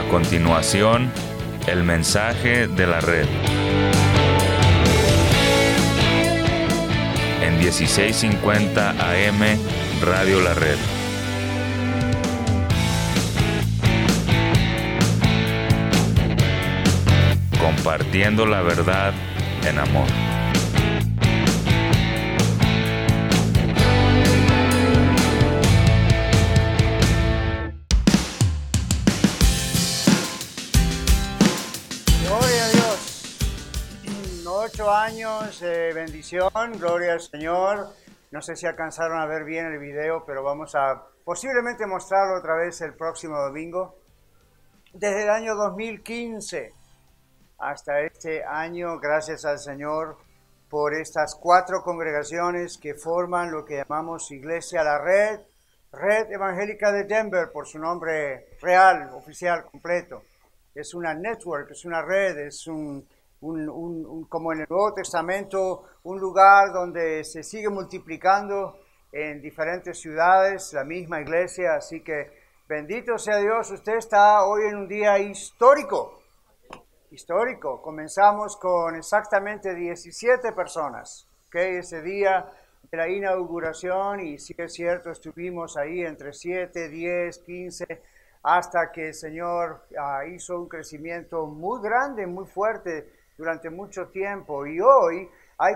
continuación, el mensaje de la red. En 1650 AM, Radio La Red. Compartiendo la verdad en amor. Gloria a Dios. 8 años de bendición, gloria al Señor. No sé si alcanzaron a ver bien el video, pero vamos a posiblemente mostrarlo otra vez el próximo domingo. Desde el año 2015 hasta este año, gracias al Señor por estas 4 congregaciones que forman lo que llamamos Iglesia La Red, Red Evangélica de Denver, por su nombre real, oficial, completo. Es una network, es una red, es como en el Nuevo Testamento, un lugar donde se sigue multiplicando en diferentes ciudades, la misma iglesia. Así que bendito sea Dios, usted está hoy en un día histórico. Comenzamos con exactamente 17 personas, ese día de la inauguración, y sí es cierto, estuvimos ahí entre 7, 10, 15, hasta que el Señor hizo un crecimiento muy grande, muy fuerte durante mucho tiempo, y hoy hay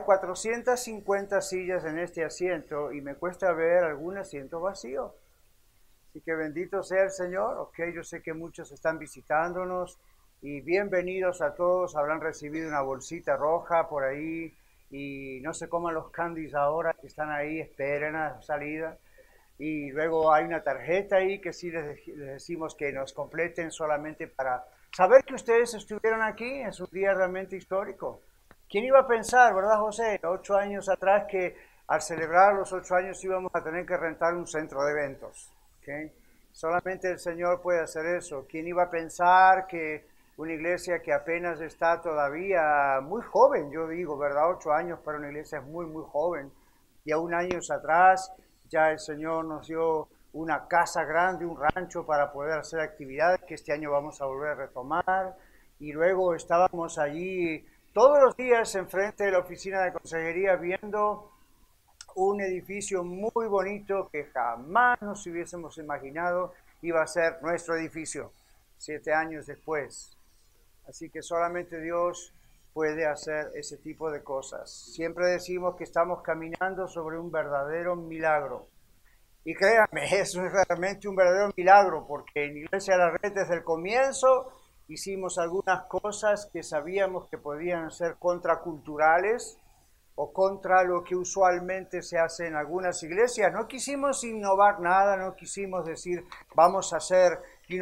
450 sillas en este asiento, y me cuesta ver algún asiento vacío. Así que bendito sea el Señor. Yo sé que muchos están visitándonos, y bienvenidos a todos. Habrán recibido una bolsita roja por ahí, y no se coman los candies ahora que están ahí, esperen a salida. Y luego hay una tarjeta ahí que sí les decimos que nos completen solamente para saber que ustedes estuvieron aquí. Es un día realmente histórico. ¿Quién iba a pensar, verdad, José, 8 años atrás, que al celebrar los 8 años íbamos a tener que rentar un centro de eventos? Solamente el Señor puede hacer eso. ¿Quién iba a pensar que una iglesia que apenas está todavía muy joven, yo digo, ¿verdad? 8 años para una iglesia es muy, muy joven. Y aún años atrás ya el Señor nos dio una casa grande, un rancho para poder hacer actividades que este año vamos a volver a retomar. Y luego estábamos allí todos los días enfrente de la oficina de consejería viendo un edificio muy bonito que jamás nos hubiésemos imaginado iba a ser nuestro edificio 7 años después. Así que solamente Dios puede hacer ese tipo de cosas. Siempre decimos que estamos caminando sobre un verdadero milagro. Y créanme, eso es realmente un verdadero milagro, porque en Iglesia La Red desde el comienzo hicimos algunas cosas que sabíamos que podían ser contraculturales o contra lo que usualmente se hace en algunas iglesias. No quisimos innovar nada, no quisimos decir vamos a hacer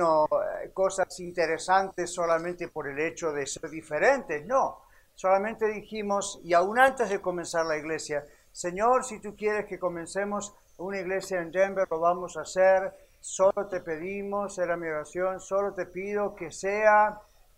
cosas interesantes solamente por el hecho de ser diferentes. No, solamente dijimos, y aún antes de comenzar la iglesia, Señor, si tú quieres que comencemos una iglesia en Denver, lo vamos a hacer. Solo te pedimos, era mi oración, solo te pido que sea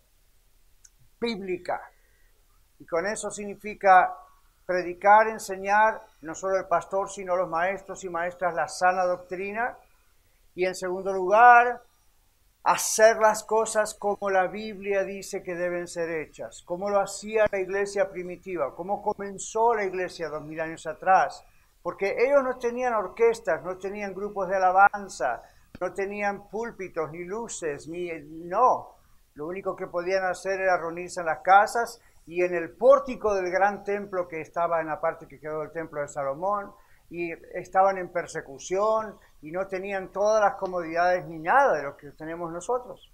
bíblica. Y con eso significa predicar, enseñar, no solo el pastor, sino los maestros y maestras, la sana doctrina. Y en segundo lugar, hacer las cosas como la Biblia dice que deben ser hechas, como lo hacía la iglesia primitiva, como comenzó la iglesia 2000 años atrás, porque ellos no tenían orquestas, no tenían grupos de alabanza, no tenían púlpitos, ni luces, no. Lo único que podían hacer era reunirse en las casas y en el pórtico del gran templo que estaba en la parte que quedó del templo de Salomón, y estaban en persecución y no tenían todas las comodidades ni nada de lo que tenemos nosotros.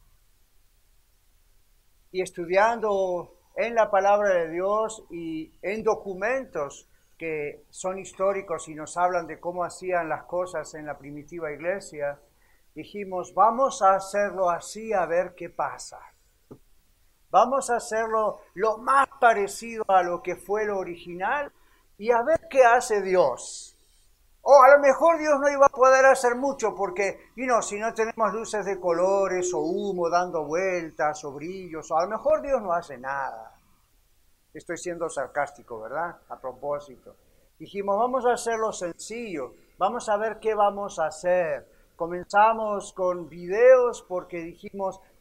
Y estudiando en la palabra de Dios y en documentos que son históricos y nos hablan de cómo hacían las cosas en la primitiva iglesia, dijimos, vamos a hacerlo así a ver qué pasa. Vamos a hacerlo lo más parecido a lo que fue lo original y a ver qué hace Dios. O a lo mejor Dios no iba a poder hacer mucho porque, si no tenemos luces de colores o humo dando vueltas o brillos, o a lo mejor Dios no hace nada. Estoy siendo sarcástico, ¿verdad? A propósito. Dijimos, vamos a hacerlo sencillo, vamos a ver qué vamos a hacer. Comenzamos con videos porque dijimos,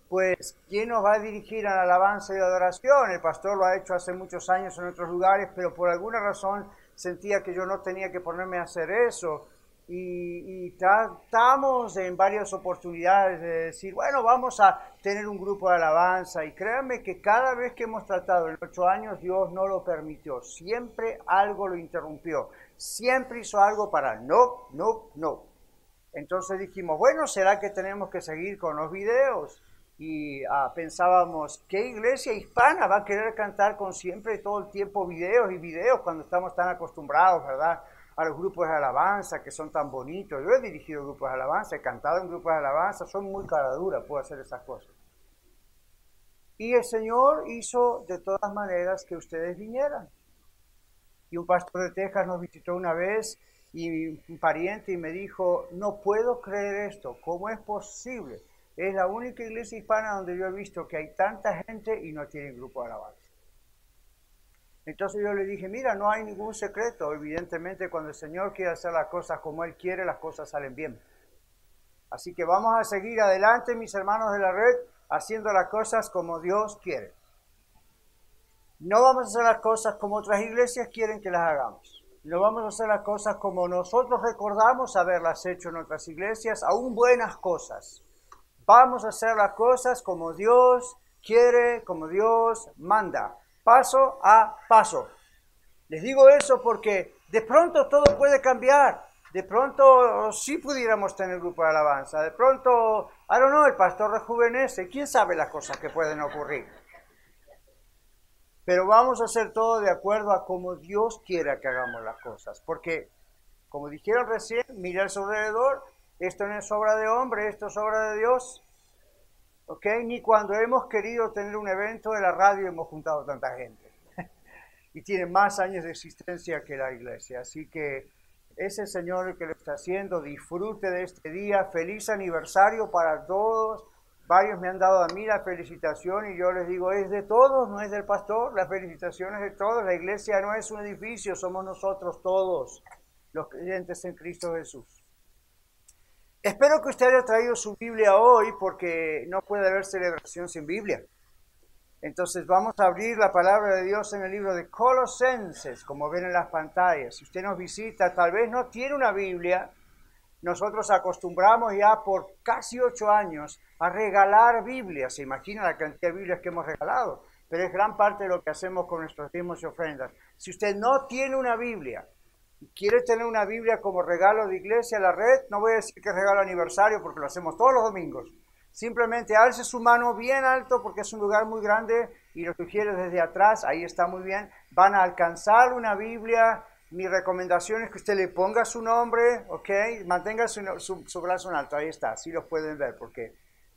pues, ¿quién nos va a dirigir a la alabanza y la adoración? El pastor lo ha hecho hace muchos años en otros lugares, pero por alguna razón sentía que yo no tenía que ponerme a hacer eso. Y tratamos en varias oportunidades de decir, bueno, vamos a tener un grupo de alabanza. Y créanme que cada vez que hemos tratado en 8 años, Dios no lo permitió. Siempre algo lo interrumpió. Siempre hizo algo para no. Entonces dijimos, bueno, ¿será que tenemos que seguir con los videos? Y pensábamos, ¿qué iglesia hispana va a querer cantar con siempre todo el tiempo videos y videos cuando estamos tan acostumbrados, ¿verdad?, a los grupos de alabanza que son tan bonitos? Yo he dirigido grupos de alabanza, he cantado en grupos de alabanza, son muy cara dura, puedo hacer esas cosas. Y el Señor hizo de todas maneras que ustedes vinieran. Y un pastor de Texas nos visitó una vez y un pariente y me dijo, no puedo creer esto, ¿cómo es posible? Es la única iglesia hispana donde yo he visto que hay tanta gente y no tienen grupo de alabanza. Entonces yo le dije, mira, no hay ningún secreto. Evidentemente, cuando el Señor quiere hacer las cosas como Él quiere, las cosas salen bien. Así que vamos a seguir adelante, mis hermanos de la red, haciendo las cosas como Dios quiere. No vamos a hacer las cosas como otras iglesias quieren que las hagamos. No vamos a hacer las cosas como nosotros recordamos haberlas hecho en otras iglesias, aún buenas cosas. Vamos a hacer las cosas como Dios quiere, como Dios manda, paso a paso. Les digo eso porque de pronto todo puede cambiar. De pronto sí pudiéramos tener grupo de alabanza. De pronto, el pastor rejuvenece. ¿Quién sabe las cosas que pueden ocurrir? Pero vamos a hacer todo de acuerdo a como Dios quiera que hagamos las cosas. Porque, como dijeron recién, mira a su alrededor. Esto no es obra de hombre, esto es obra de Dios. ¿Ok? Ni cuando hemos querido tener un evento de la radio hemos juntado tanta gente. Y tiene más años de existencia que la iglesia. Así que es el Señor el que lo está haciendo. Disfrute de este día. Feliz aniversario para todos. Varios me han dado a mí la felicitación y yo les digo, es de todos, no es del pastor. La felicitación es de todos. La iglesia no es un edificio, somos nosotros todos, los creyentes en Cristo Jesús. Espero que usted haya traído su Biblia hoy porque no puede haber celebración sin Biblia. Entonces vamos a abrir la palabra de Dios en el libro de Colosenses, como ven en las pantallas. Si usted nos visita, tal vez no tiene una Biblia, nosotros acostumbramos ya por casi 8 años a regalar Biblias. Se imagina la cantidad de Biblias que hemos regalado, pero es gran parte de lo que hacemos con nuestros diezmos y ofrendas. Si usted no tiene una Biblia y quiere tener una Biblia como regalo de iglesia a la red, no voy a decir que es regalo aniversario porque lo hacemos todos los domingos. Simplemente alce su mano bien alto porque es un lugar muy grande y lo sugiere desde atrás, ahí está muy bien. Van a alcanzar una Biblia. Mi recomendación es que usted le ponga su nombre, ¿ok? Mantenga su brazo en alto, ahí está, así los pueden ver, porque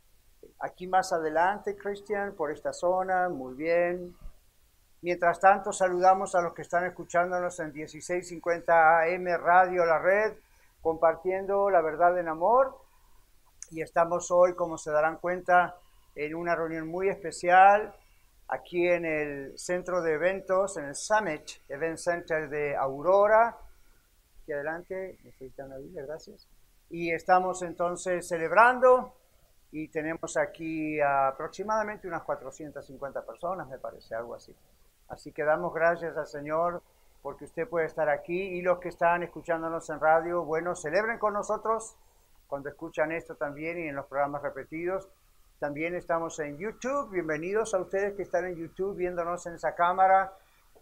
aquí más adelante, Cristian, por esta zona, muy bien. Mientras tanto, saludamos a los que están escuchándonos en 1650 AM Radio La Red, compartiendo la verdad en amor. Y estamos hoy, como se darán cuenta, en una reunión muy especial, aquí en el centro de eventos, en el Summit Event Center de Aurora. Aquí adelante, necesitan una Biblia, gracias. Y estamos entonces celebrando y tenemos aquí aproximadamente unas 450 personas, me parece, algo así. Así que damos gracias al Señor porque usted puede estar aquí y los que están escuchándonos en radio, bueno, celebren con nosotros cuando escuchan esto también y en los programas repetidos. También estamos en YouTube. Bienvenidos a ustedes que están en YouTube viéndonos en esa cámara.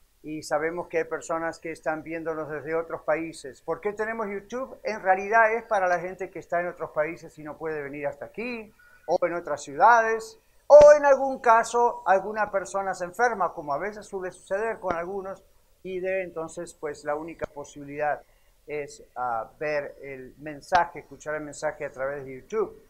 Y sabemos que hay personas que están viéndonos desde otros países. ¿Por qué tenemos YouTube? En realidad es para la gente que está en otros países y no puede venir hasta aquí, o en otras ciudades, o en algún caso alguna persona se enferma, como a veces suele suceder con algunos, y de entonces pues la única posibilidad es ver el mensaje, escuchar el mensaje a través de YouTube.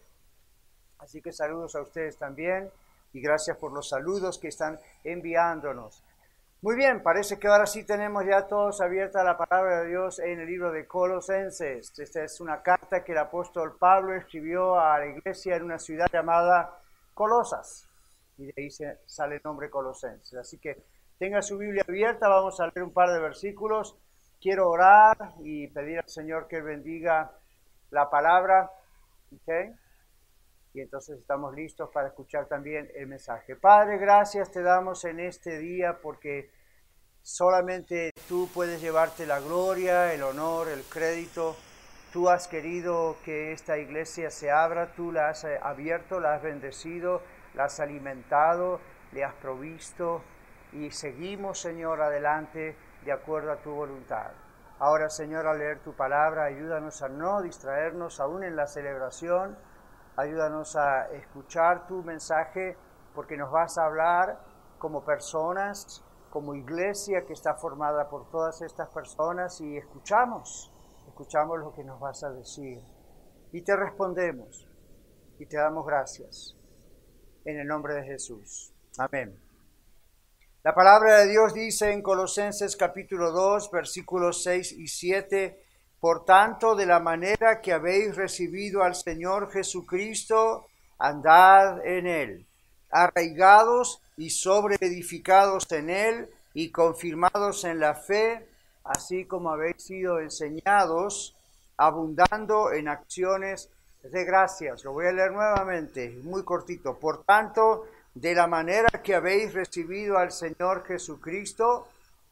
Así que saludos a ustedes también y gracias por los saludos que están enviándonos. Muy bien, parece que ahora sí tenemos ya todos abierta la palabra de Dios en el libro de Colosenses. Esta es una carta que el apóstol Pablo escribió a la iglesia en una ciudad llamada Colosas. Y de ahí sale el nombre Colosenses. Así que tenga su Biblia abierta, vamos a leer un par de versículos. Quiero orar y pedir al Señor que Él bendiga la palabra. ¿Okay? y entonces estamos listos para escuchar también el mensaje. Padre, gracias te damos en este día porque solamente tú puedes llevarte la gloria, el honor, el crédito. Tú has querido que esta iglesia se abra, tú la has abierto, la has bendecido, la has alimentado, le has provisto y seguimos, Señor, adelante de acuerdo a tu voluntad. Ahora, Señor, al leer tu palabra, ayúdanos a no distraernos aún en la celebración, ayúdanos a escuchar tu mensaje porque nos vas a hablar como personas, como iglesia que está formada por todas estas personas y escuchamos lo que nos vas a decir y te respondemos y te damos gracias en el nombre de Jesús. Amén. La palabra de Dios dice en Colosenses capítulo 2, versículos 6 y 7, por tanto, de la manera que habéis recibido al Señor Jesucristo, andad en Él, arraigados y sobreedificados en Él y confirmados en la fe, así como habéis sido enseñados, abundando en acciones de gracias. Lo voy a leer nuevamente, muy cortito. Por tanto, de la manera que habéis recibido al Señor Jesucristo,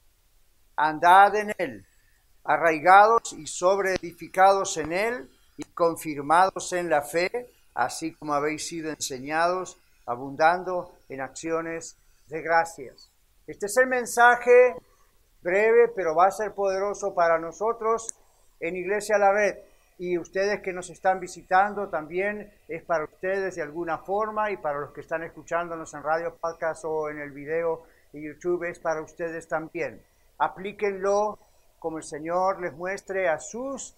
andad en Él, arraigados y sobreedificados en Él y confirmados en la fe, así como habéis sido enseñados, abundando en acciones de gracias. Este es el mensaje breve, pero va a ser poderoso para nosotros en Iglesia La Red. Y ustedes que nos están visitando también es para ustedes de alguna forma, y para los que están escuchándonos en radio, podcast o en el video de YouTube es para ustedes también. Aplíquenlo como el Señor les muestre a sus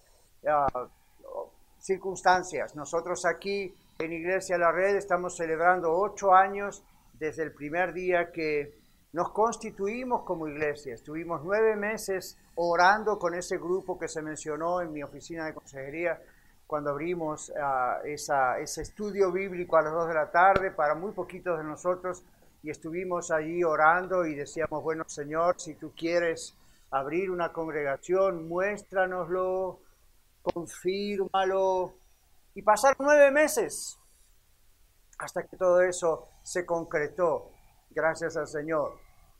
circunstancias. Nosotros aquí en Iglesia La Red estamos celebrando 8 años desde el primer día que nos constituimos como iglesia. Estuvimos 9 meses orando con ese grupo que se mencionó en mi oficina de consejería cuando abrimos ese estudio bíblico a las 2 de la tarde para muy poquitos de nosotros, y estuvimos allí orando y decíamos, bueno, Señor, si tú quieres abrir una congregación, muéstranoslo, confírmalo. Y pasaron 9 meses hasta que todo eso se concretó. Gracias al Señor.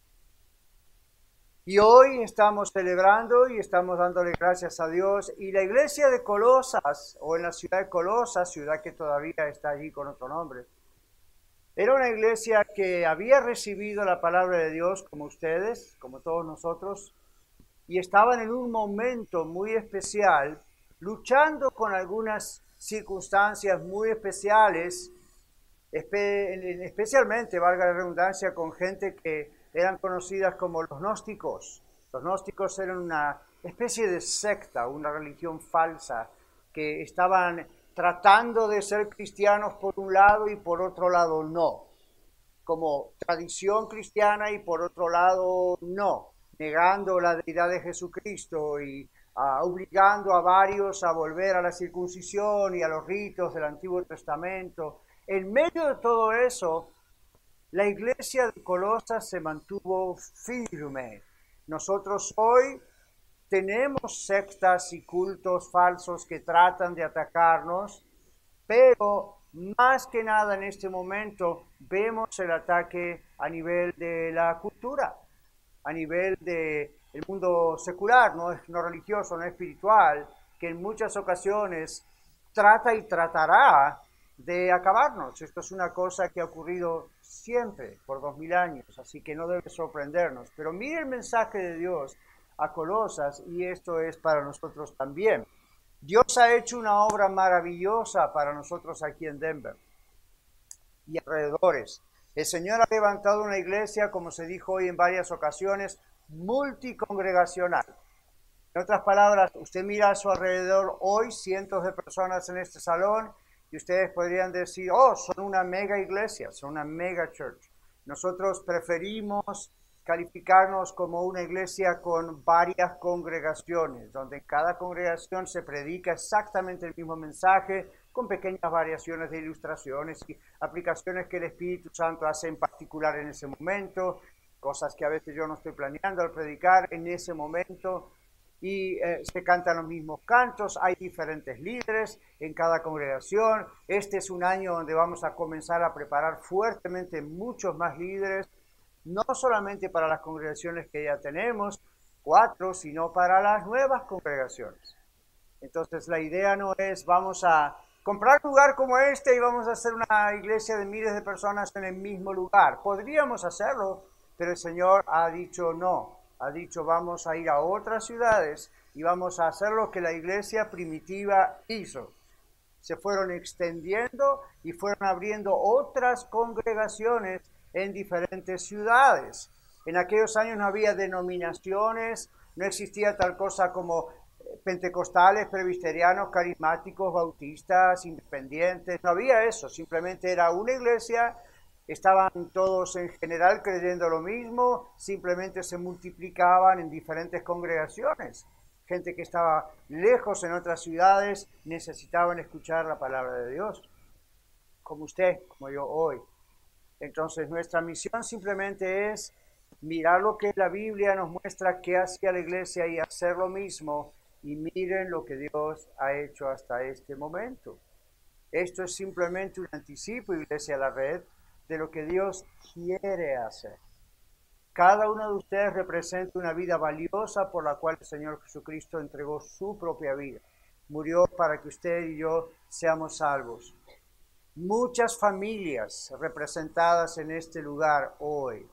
Y hoy estamos celebrando y estamos dándole gracias a Dios. Y la iglesia de Colosas, o en la ciudad de Colosas, ciudad que todavía está allí con otro nombre, era una iglesia que había recibido la palabra de Dios como ustedes, como todos nosotros, y estaban en un momento muy especial, luchando con algunas circunstancias muy especiales, especialmente, valga la redundancia, con gente que eran conocidas como los gnósticos. Los gnósticos eran una especie de secta, una religión falsa, que estaban tratando de ser cristianos por un lado y por otro lado no, como tradición cristiana y por otro lado no, negando la deidad de Jesucristo y obligando a varios a volver a la circuncisión y a los ritos del Antiguo Testamento. En medio de todo eso, la iglesia de Colosas se mantuvo firme. Nosotros hoy tenemos sectas y cultos falsos que tratan de atacarnos, pero más que nada en este momento vemos el ataque a nivel de la cultura, a nivel del mundo secular, no religioso, no espiritual, que en muchas ocasiones trata y tratará de acabarnos. Esto es una cosa que ha ocurrido siempre por 2000 años, así que no debe sorprendernos. Pero mire el mensaje de Dios a Colosas, y esto es para nosotros también. Dios ha hecho una obra maravillosa para nosotros aquí en Denver y alrededores. El Señor ha levantado una iglesia, como se dijo hoy en varias ocasiones, multicongregacional. En otras palabras, usted mira a su alrededor hoy cientos de personas en este salón y ustedes podrían decir, oh, son una mega iglesia, son una mega church. Nosotros preferimos calificarnos como una iglesia con varias congregaciones, donde en cada congregación se predica exactamente el mismo mensaje, con pequeñas variaciones de ilustraciones y aplicaciones que el Espíritu Santo hace en particular en ese momento, cosas que a veces yo no estoy planeando al predicar en ese momento. y se cantan los mismos cantos, hay diferentes líderes en cada congregación. Este es un año donde vamos a comenzar a preparar fuertemente muchos más líderes, no solamente para las congregaciones que ya tenemos, 4, sino para las nuevas congregaciones. Entonces la idea no es vamos a comprar un lugar como este y vamos a hacer una iglesia de miles de personas en el mismo lugar. Podríamos hacerlo, pero el Señor ha dicho no. Ha dicho vamos a ir a otras ciudades y vamos a hacer lo que la iglesia primitiva hizo. Se fueron extendiendo y fueron abriendo otras congregaciones en diferentes ciudades. En aquellos años no había denominaciones, no existía tal cosa como pentecostales, presbiterianos, carismáticos, bautistas, independientes, no había eso, simplemente era una iglesia, estaban todos en general creyendo lo mismo, simplemente se multiplicaban en diferentes congregaciones. Gente que estaba lejos en otras ciudades necesitaban escuchar la palabra de Dios, como usted, como yo hoy. Entonces nuestra misión simplemente es mirar lo que la Biblia nos muestra que hacía la iglesia y hacer lo mismo. Y miren lo que Dios ha hecho hasta este momento. Esto es simplemente un anticipo, Iglesia La Red, de lo que Dios quiere hacer. Cada uno de ustedes representa una vida valiosa por la cual el Señor Jesucristo entregó su propia vida. Murió para que usted y yo seamos salvos. Muchas familias representadas en este lugar hoy.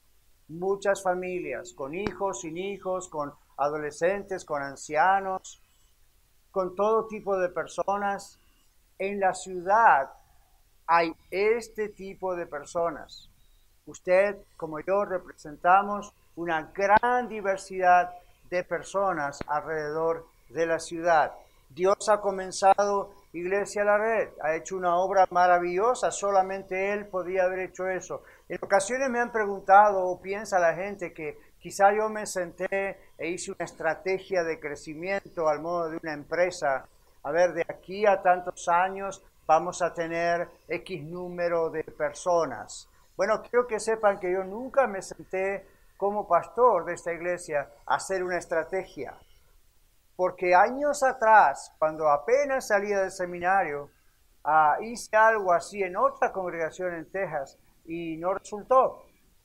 Muchas familias, con hijos, sin hijos, con adolescentes, con ancianos, con todo tipo de personas. En la ciudad hay este tipo de personas. Usted, como yo, representamos una gran diversidad de personas alrededor de la ciudad. Dios ha comenzado Iglesia La Red, ha hecho una obra maravillosa, solamente Él podía haber hecho eso. En ocasiones me han preguntado, o piensa la gente, que quizá yo me senté e hice una estrategia de crecimiento al modo de una empresa. A ver, de aquí a tantos años vamos a tener X número de personas. Bueno, quiero que sepan que yo nunca me senté como pastor de esta iglesia a hacer una estrategia. Porque años atrás, cuando apenas salía del seminario, hice algo así en otra congregación en Texas y no resultó.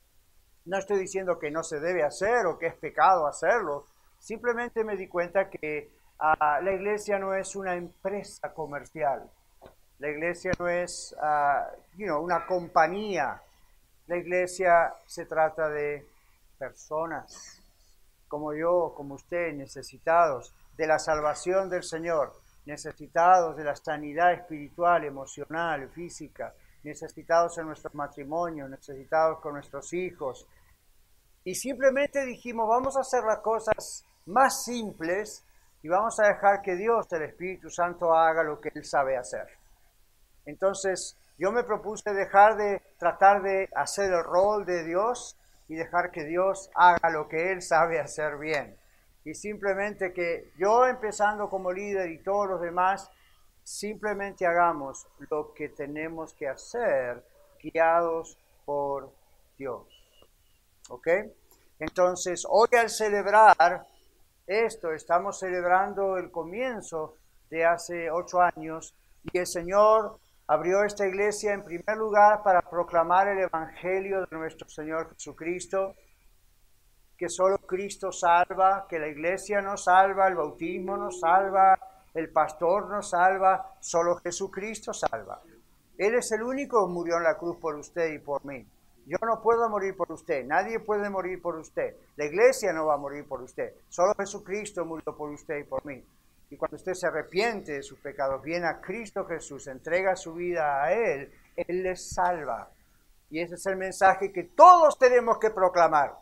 No estoy diciendo que no se debe hacer o que es pecado hacerlo. Simplemente me di cuenta que la iglesia no es una empresa comercial. La iglesia no es una compañía. La iglesia se trata de personas, como yo, como usted, necesitados de la salvación del Señor, necesitados de la sanidad espiritual, emocional, física, necesitados en nuestros matrimonios, necesitados con nuestros hijos. Y simplemente dijimos, vamos a hacer las cosas más simples y vamos a dejar que Dios, el Espíritu Santo, haga lo que Él sabe hacer. Entonces, yo me propuse dejar de tratar de hacer el rol de Dios y dejar que Dios haga lo que Él sabe hacer bien. Y simplemente que yo, empezando como líder, y todos los demás, simplemente hagamos lo que tenemos que hacer, guiados por Dios. ¿Ok? Entonces, hoy al celebrar esto, estamos celebrando el comienzo de hace 8 años, y el Señor abrió esta iglesia en primer lugar para proclamar el Evangelio de nuestro Señor Jesucristo, que solo Cristo salva, que la iglesia nos salva, el bautismo nos salva, el pastor nos salva, solo Jesucristo salva. Él es el único que murió en la cruz por usted y por mí. Yo no puedo morir por usted, nadie puede morir por usted, la iglesia no va a morir por usted, solo Jesucristo murió por usted y por mí. Y cuando usted se arrepiente de sus pecados, viene a Cristo Jesús, entrega su vida a Él, Él les salva. Y ese es el mensaje que todos tenemos que proclamar.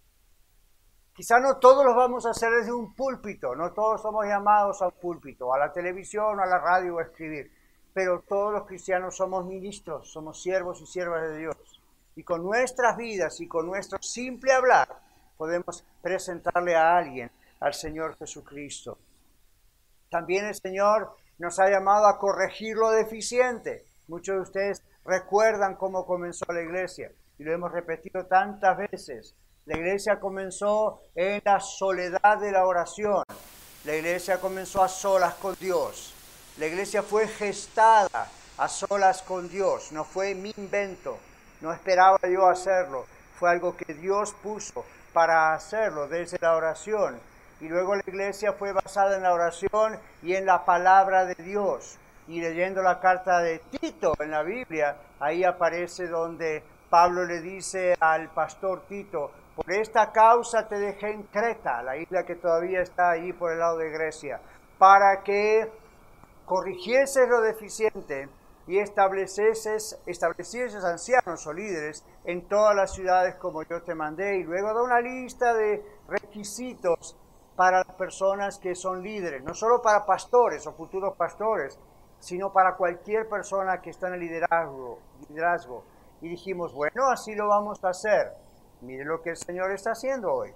Quizá no todos los vamos a hacer desde un púlpito, no todos somos llamados a un púlpito, a la televisión, a la radio o a escribir, pero todos los cristianos somos ministros, somos siervos y siervas de Dios. Y con nuestras vidas y con nuestro simple hablar podemos presentarle a alguien al Señor Jesucristo. También el Señor nos ha llamado a corregir lo deficiente. Muchos de ustedes recuerdan cómo comenzó la iglesia y lo hemos repetido tantas veces. La iglesia comenzó en la soledad de la oración. La iglesia comenzó a solas con Dios. La iglesia fue gestada a solas con Dios. No fue mi invento. No esperaba yo hacerlo. Fue algo que Dios puso para hacerlo desde la oración. Y luego la iglesia fue basada en la oración y en la palabra de Dios. Y leyendo la carta de Tito en la Biblia, ahí aparece donde Pablo le dice al pastor Tito: por esta causa te dejé en Creta, la isla que todavía está ahí por el lado de Grecia, para que corrigieses lo deficiente y establecieses ancianos o líderes en todas las ciudades como yo te mandé. Y luego da una lista de requisitos para las personas que son líderes, no solo para pastores o futuros pastores, sino para cualquier persona que está en el liderazgo. Y dijimos, bueno, así lo vamos a hacer. Mire lo que el Señor está haciendo hoy.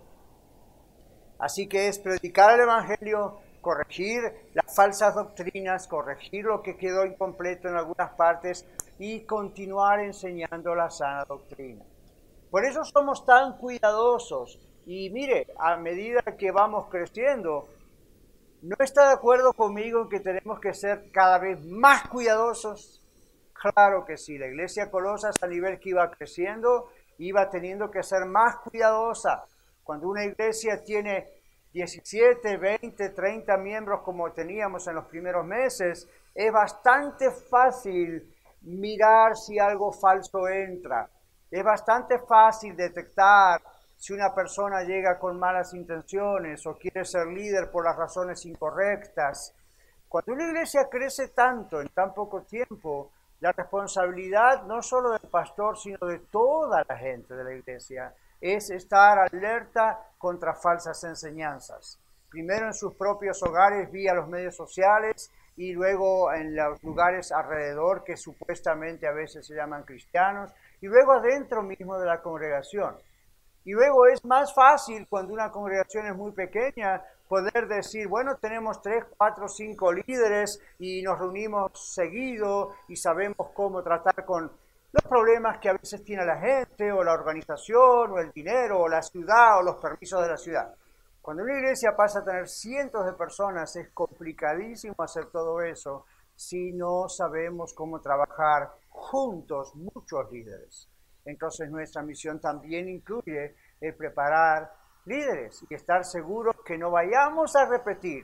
Así que es predicar el Evangelio, corregir las falsas doctrinas, corregir lo que quedó incompleto en algunas partes y continuar enseñando la sana doctrina. Por eso somos tan cuidadosos. Y mire, a medida que vamos creciendo, ¿no está de acuerdo conmigo en que tenemos que ser cada vez más cuidadosos? Claro que sí. La iglesia de Colosas, a nivel que iba creciendo, iba teniendo que ser más cuidadosa. Cuando una iglesia tiene 17, 20, 30 miembros como teníamos en los primeros meses, es bastante fácil mirar si algo falso entra. Es bastante fácil detectar si una persona llega con malas intenciones o quiere ser líder por las razones incorrectas. Cuando una iglesia crece tanto en tan poco tiempo, la responsabilidad no solo del pastor, sino de toda la gente de la iglesia, es estar alerta contra falsas enseñanzas. Primero en sus propios hogares vía los medios sociales y luego en los lugares alrededor que supuestamente a veces se llaman cristianos y luego adentro mismo de la congregación. Y luego es más fácil cuando una congregación es muy pequeña poder decir, bueno, tenemos 3, 4, 5 líderes y nos reunimos seguido y sabemos cómo tratar con los problemas que a veces tiene la gente o la organización o el dinero o la ciudad o los permisos de la ciudad. Cuando una iglesia pasa a tener cientos de personas es complicadísimo hacer todo eso si no sabemos cómo trabajar juntos muchos líderes. Entonces nuestra misión también incluye el preparar líderes y estar seguros que no vayamos a repetir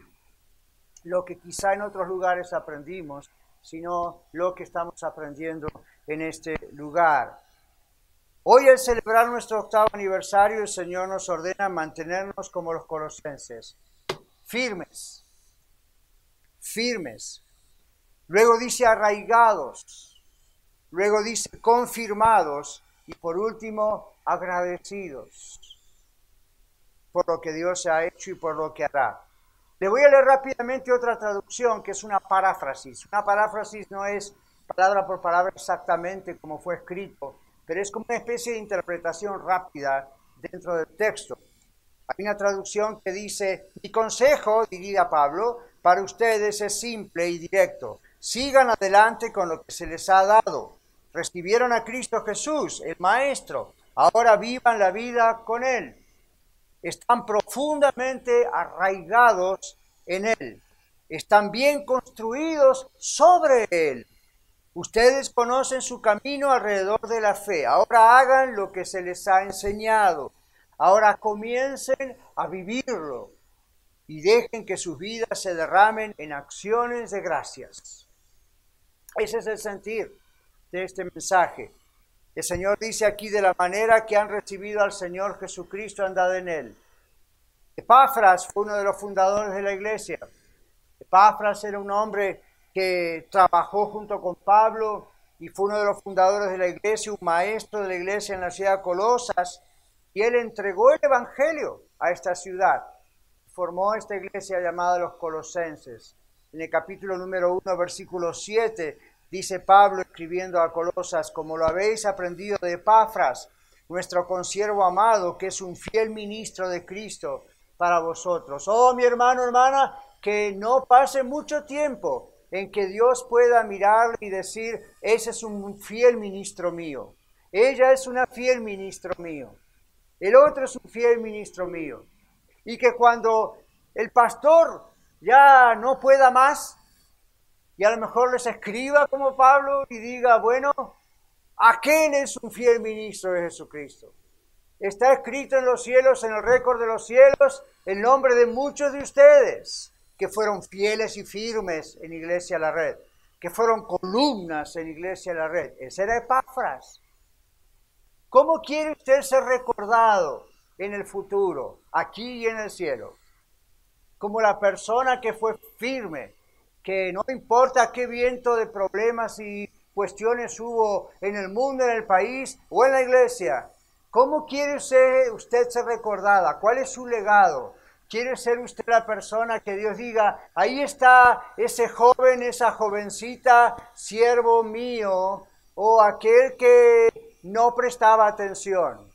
lo que quizá en otros lugares aprendimos, sino lo que estamos aprendiendo en este lugar. Hoy, al celebrar nuestro 8º aniversario, el Señor nos ordena mantenernos como los colosenses, firmes. Luego dice arraigados, luego dice confirmados y por último agradecidos por lo que Dios ha hecho y por lo que hará. Le voy a leer rápidamente otra traducción que es una paráfrasis. Una paráfrasis no es palabra por palabra exactamente como fue escrito, pero es como una especie de interpretación rápida dentro del texto. Hay una traducción que dice, mi consejo, diría Pablo, para ustedes es simple y directo. Sigan adelante con lo que se les ha dado. Recibieron a Cristo Jesús, el Maestro. Ahora vivan la vida con Él. Están profundamente arraigados en Él. Están bien construidos sobre Él. Ustedes conocen su camino alrededor de la fe. Ahora hagan lo que se les ha enseñado. Ahora comiencen a vivirlo y dejen que sus vidas se derramen en acciones de gracias. Ese es el sentir de este mensaje. El Señor dice aquí, de la manera que han recibido al Señor Jesucristo, andad en Él. Epafras fue uno de los fundadores de la iglesia. Epafras era un hombre que trabajó junto con Pablo y fue uno de los fundadores de la iglesia, un maestro de la iglesia en la ciudad de Colosas, y él entregó el evangelio a esta ciudad. Formó esta iglesia llamada los Colosenses. En el capítulo número 1, versículo 7, dice Pablo escribiendo a Colosas, como lo habéis aprendido de Epafras, nuestro consiervo amado, que es un fiel ministro de Cristo para vosotros. Oh, mi hermano, hermana, que no pase mucho tiempo en que Dios pueda mirarle y decir, ese es un fiel ministro mío. Ella es una fiel ministro mío. el otro es un fiel ministro mío. Y que cuando el pastor ya no pueda más, y a lo mejor les escriba como Pablo y diga, bueno, aquel es un fiel ministro de Jesucristo. Está escrito en los cielos, en el récord de los cielos, el nombre de muchos de ustedes que fueron fieles y firmes en Iglesia La Red, que fueron columnas en Iglesia La Red. Ese era Epafras. ¿Cómo quiere usted ser recordado en el futuro, aquí y en el cielo? Como la persona que fue firme, que no importa qué viento de problemas y cuestiones hubo en el mundo, en el país o en la iglesia. ¿Cómo quiere usted ser recordada? ¿Cuál es su legado? ¿Quiere ser usted la persona que Dios diga, ahí está ese joven, esa jovencita, siervo mío, o aquel que no prestaba atención,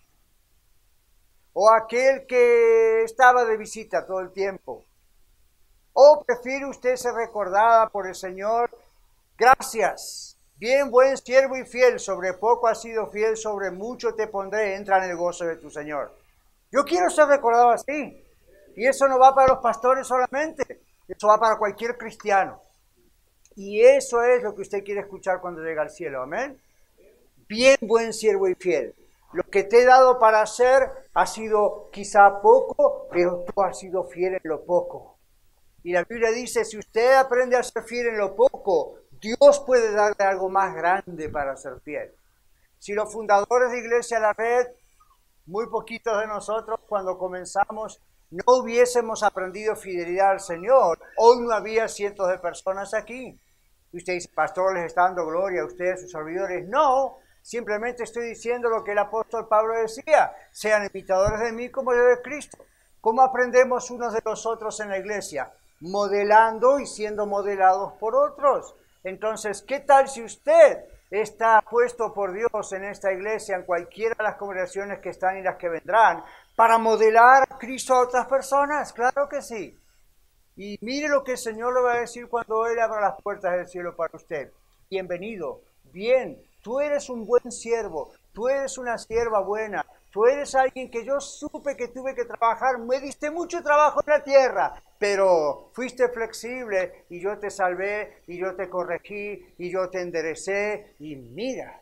o aquel que estaba de visita todo el tiempo? ¿O prefiere usted ser recordada por el Señor? Gracias, bien buen siervo y fiel, sobre poco has sido fiel, sobre mucho te pondré, entra en el gozo de tu Señor. Yo quiero ser recordado así. Y eso no va para los pastores solamente, eso va para cualquier cristiano. Y eso es lo que usted quiere escuchar cuando llega al cielo, amén. Bien buen siervo y fiel. Lo que te he dado para hacer ha sido quizá poco, pero tú has sido fiel en lo poco. Y la Biblia dice, si usted aprende a ser fiel en lo poco, Dios puede darle algo más grande para ser fiel. Si los fundadores de Iglesia La Red, muy poquitos de nosotros cuando comenzamos, no hubiésemos aprendido fidelidad al Señor, hoy no había cientos de personas aquí. Y usted dice, pastor, les está dando gloria a ustedes, sus servidores. No, simplemente estoy diciendo lo que el apóstol Pablo decía, sean imitadores de mí como yo de Cristo. ¿Cómo aprendemos unos de los otros en la iglesia? Modelando y siendo modelados por otros. Entonces, ¿qué tal si usted está puesto por Dios en esta iglesia, en cualquiera de las congregaciones que están y las que vendrán, para modelar a Cristo a otras personas? Claro que sí. Y mire lo que el Señor le va a decir cuando Él abra las puertas del cielo para usted. Bienvenido, bien, tú eres un buen siervo, tú eres una sierva buena, tú eres alguien que yo supe que tuve que trabajar, me diste mucho trabajo en la tierra, pero fuiste flexible y yo te salvé y yo te corregí y yo te enderecé y mira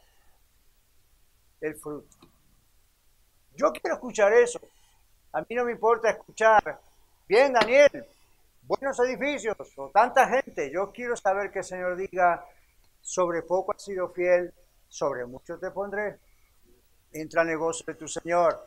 el fruto. Yo quiero escuchar eso. A mí no me importa escuchar, bien Daniel, buenos edificios o tanta gente. Yo quiero saber que el Señor diga, sobre poco has sido fiel, sobre mucho te pondré. Entra en el gozo de tu Señor.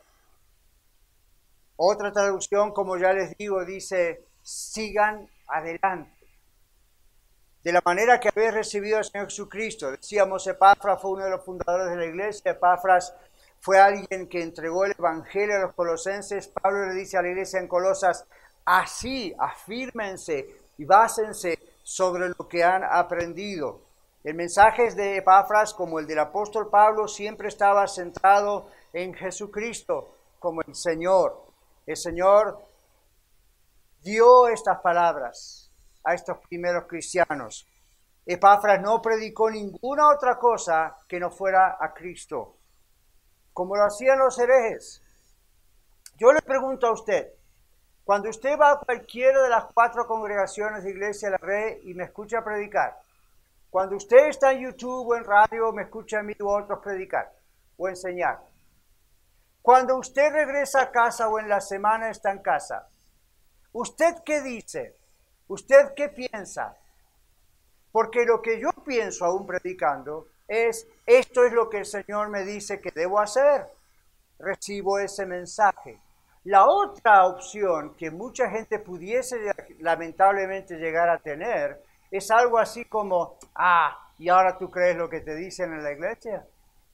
Otra traducción, como ya les digo, dice, sigan adelante. De la manera que habéis recibido al Señor Jesucristo. Decíamos, Epafras fue uno de los fundadores de la iglesia. Epafras fue alguien que entregó el evangelio a los colosenses. Pablo le dice a la iglesia en Colosas, así afírmense y básense sobre lo que han aprendido. El mensaje de Epafras, como el del apóstol Pablo, siempre estaba centrado en Jesucristo como el Señor. El Señor dio estas palabras a estos primeros cristianos. Epafras no predicó ninguna otra cosa que no fuera a Cristo, como lo hacían los herejes. Yo le pregunto a usted, cuando usted va a cualquiera de las 4 congregaciones de Iglesia La Red y me escucha predicar, cuando usted está en YouTube o en radio, me escucha a mí u otros predicar o enseñar, cuando usted regresa a casa o en la semana está en casa, ¿usted qué dice? ¿Usted qué piensa? Porque lo que yo pienso aún predicando es, esto es lo que el Señor me dice que debo hacer. Recibo ese mensaje. La otra opción que mucha gente pudiese lamentablemente llegar a tener es algo así como, ¿y ahora tú crees lo que te dicen en la iglesia?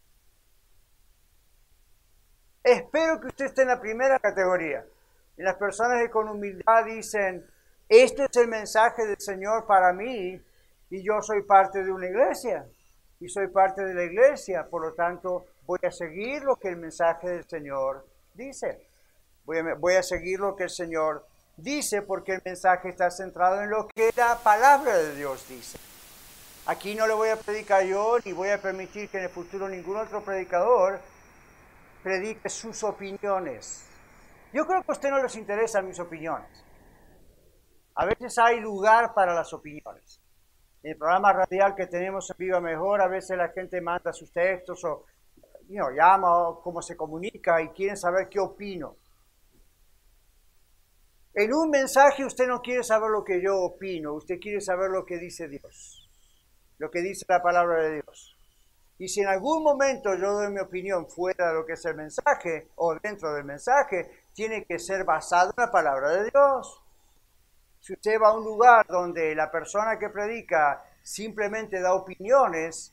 Espero que usted esté en la primera categoría. En las personas que con humildad dicen, este es el mensaje del Señor para mí y yo soy parte de una iglesia y soy parte de la iglesia, por lo tanto voy a seguir lo que el mensaje del Señor dice. Voy a seguir lo que el Señor dice porque el mensaje está centrado en lo que la palabra de Dios dice. Aquí no le voy a predicar yo ni voy a permitir que en el futuro ningún otro predicador predique sus opiniones. Yo creo que a usted no les interesan mis opiniones. A veces hay lugar para las opiniones. En el programa radial que tenemos en Viva Mejor, a veces la gente manda sus textos o llama o cómo se comunica y quieren saber qué opino. En un mensaje usted no quiere saber lo que yo opino, usted quiere saber lo que dice Dios, lo que dice la palabra de Dios. Y si en algún momento yo doy mi opinión fuera de lo que es el mensaje o dentro del mensaje, tiene que ser basado en la palabra de Dios. Si usted va a un lugar donde la persona que predica simplemente da opiniones,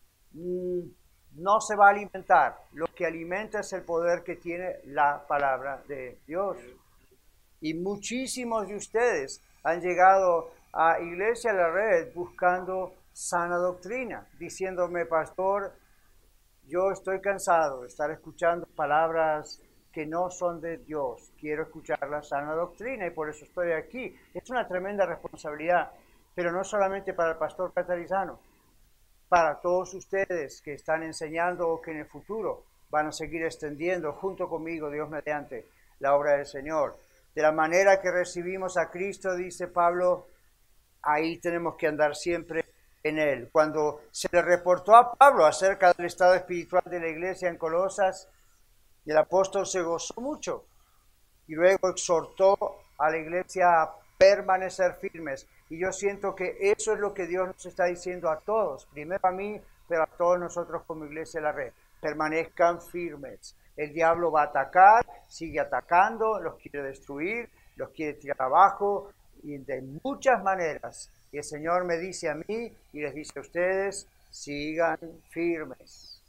no se va a alimentar. Lo que alimenta es el poder que tiene la palabra de Dios. Y muchísimos de ustedes han llegado a Iglesia La Red buscando sana doctrina, diciéndome, pastor, yo estoy cansado de estar escuchando palabras que no son de Dios, quiero escuchar la sana doctrina y por eso estoy aquí. Es una tremenda responsabilidad, pero no solamente para el pastor Catarizano, para todos ustedes que están enseñando o que en el futuro van a seguir extendiendo junto conmigo, Dios mediante, la obra del Señor. De la manera que recibimos a Cristo, dice Pablo, ahí tenemos que andar siempre en Él. Cuando se le reportó a Pablo acerca del estado espiritual de la iglesia en Colosas, el apóstol se gozó mucho y luego exhortó a la iglesia a permanecer firmes. Y yo siento que eso es lo que Dios nos está diciendo a todos, primero a mí, pero a todos nosotros como Iglesia de la Red. Permanezcan firmes. El diablo va a atacar, sigue atacando, los quiere destruir, los quiere tirar abajo y de muchas maneras. Y el Señor me dice a mí y les dice a ustedes, sigan firmes.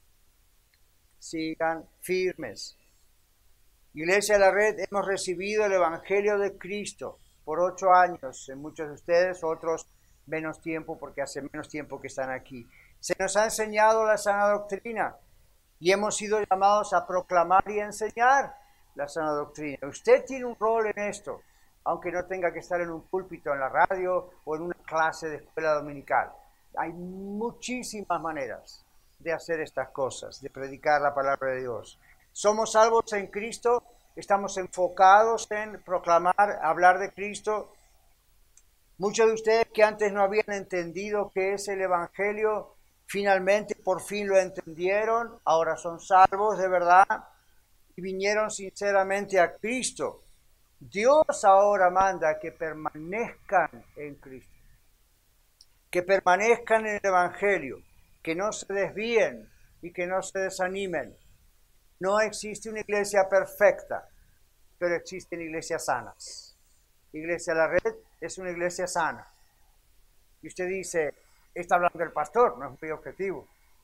Sigan firmes. Iglesia de la Red, hemos recibido el Evangelio de Cristo por 8 años, en muchos de ustedes, otros menos tiempo porque hace menos tiempo que están aquí. Se nos ha enseñado la sana doctrina y hemos sido llamados a proclamar y enseñar la sana doctrina. Usted tiene un rol en esto, aunque no tenga que estar en un púlpito en la radio o en una clase de escuela dominical. Hay muchísimas maneras de hacer estas cosas, de predicar la palabra de Dios. Somos salvos en Cristo, estamos enfocados en proclamar, hablar de Cristo. Muchos de ustedes que antes no habían entendido qué es el Evangelio, finalmente por fin lo entendieron, ahora son salvos de verdad y vinieron sinceramente a Cristo. Dios ahora manda que permanezcan en Cristo, que permanezcan en el Evangelio, que no se desvíen y que no se desanimen. No existe una iglesia perfecta, pero existen iglesias sanas. Iglesia La Red es una iglesia sana. Y usted dice, está hablando el pastor, no es mi objetivo.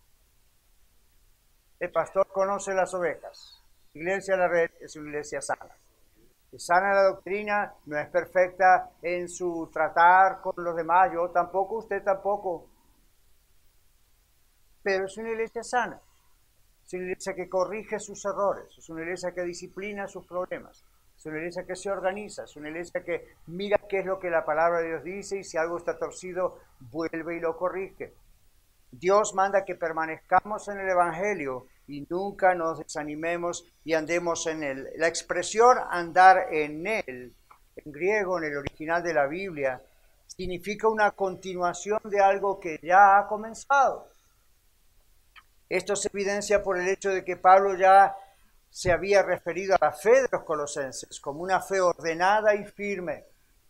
El pastor conoce las ovejas. Iglesia La Red es una iglesia sana. Es sana la doctrina, no es perfecta en su tratar con los demás, yo tampoco, usted tampoco. Pero es una iglesia sana. Es una iglesia que corrige sus errores, es una iglesia que disciplina sus problemas, es una iglesia que se organiza, es una iglesia que mira qué es lo que la palabra de Dios dice y si algo está torcido, vuelve y lo corrige. Dios manda que permanezcamos en el Evangelio y nunca nos desanimemos y andemos en él. La expresión andar en él, en griego, en el original de la Biblia, significa una continuación de algo que ya ha comenzado. Esto se evidencia por el hecho de que Pablo ya se había referido a la fe de los colosenses como una fe ordenada y firme.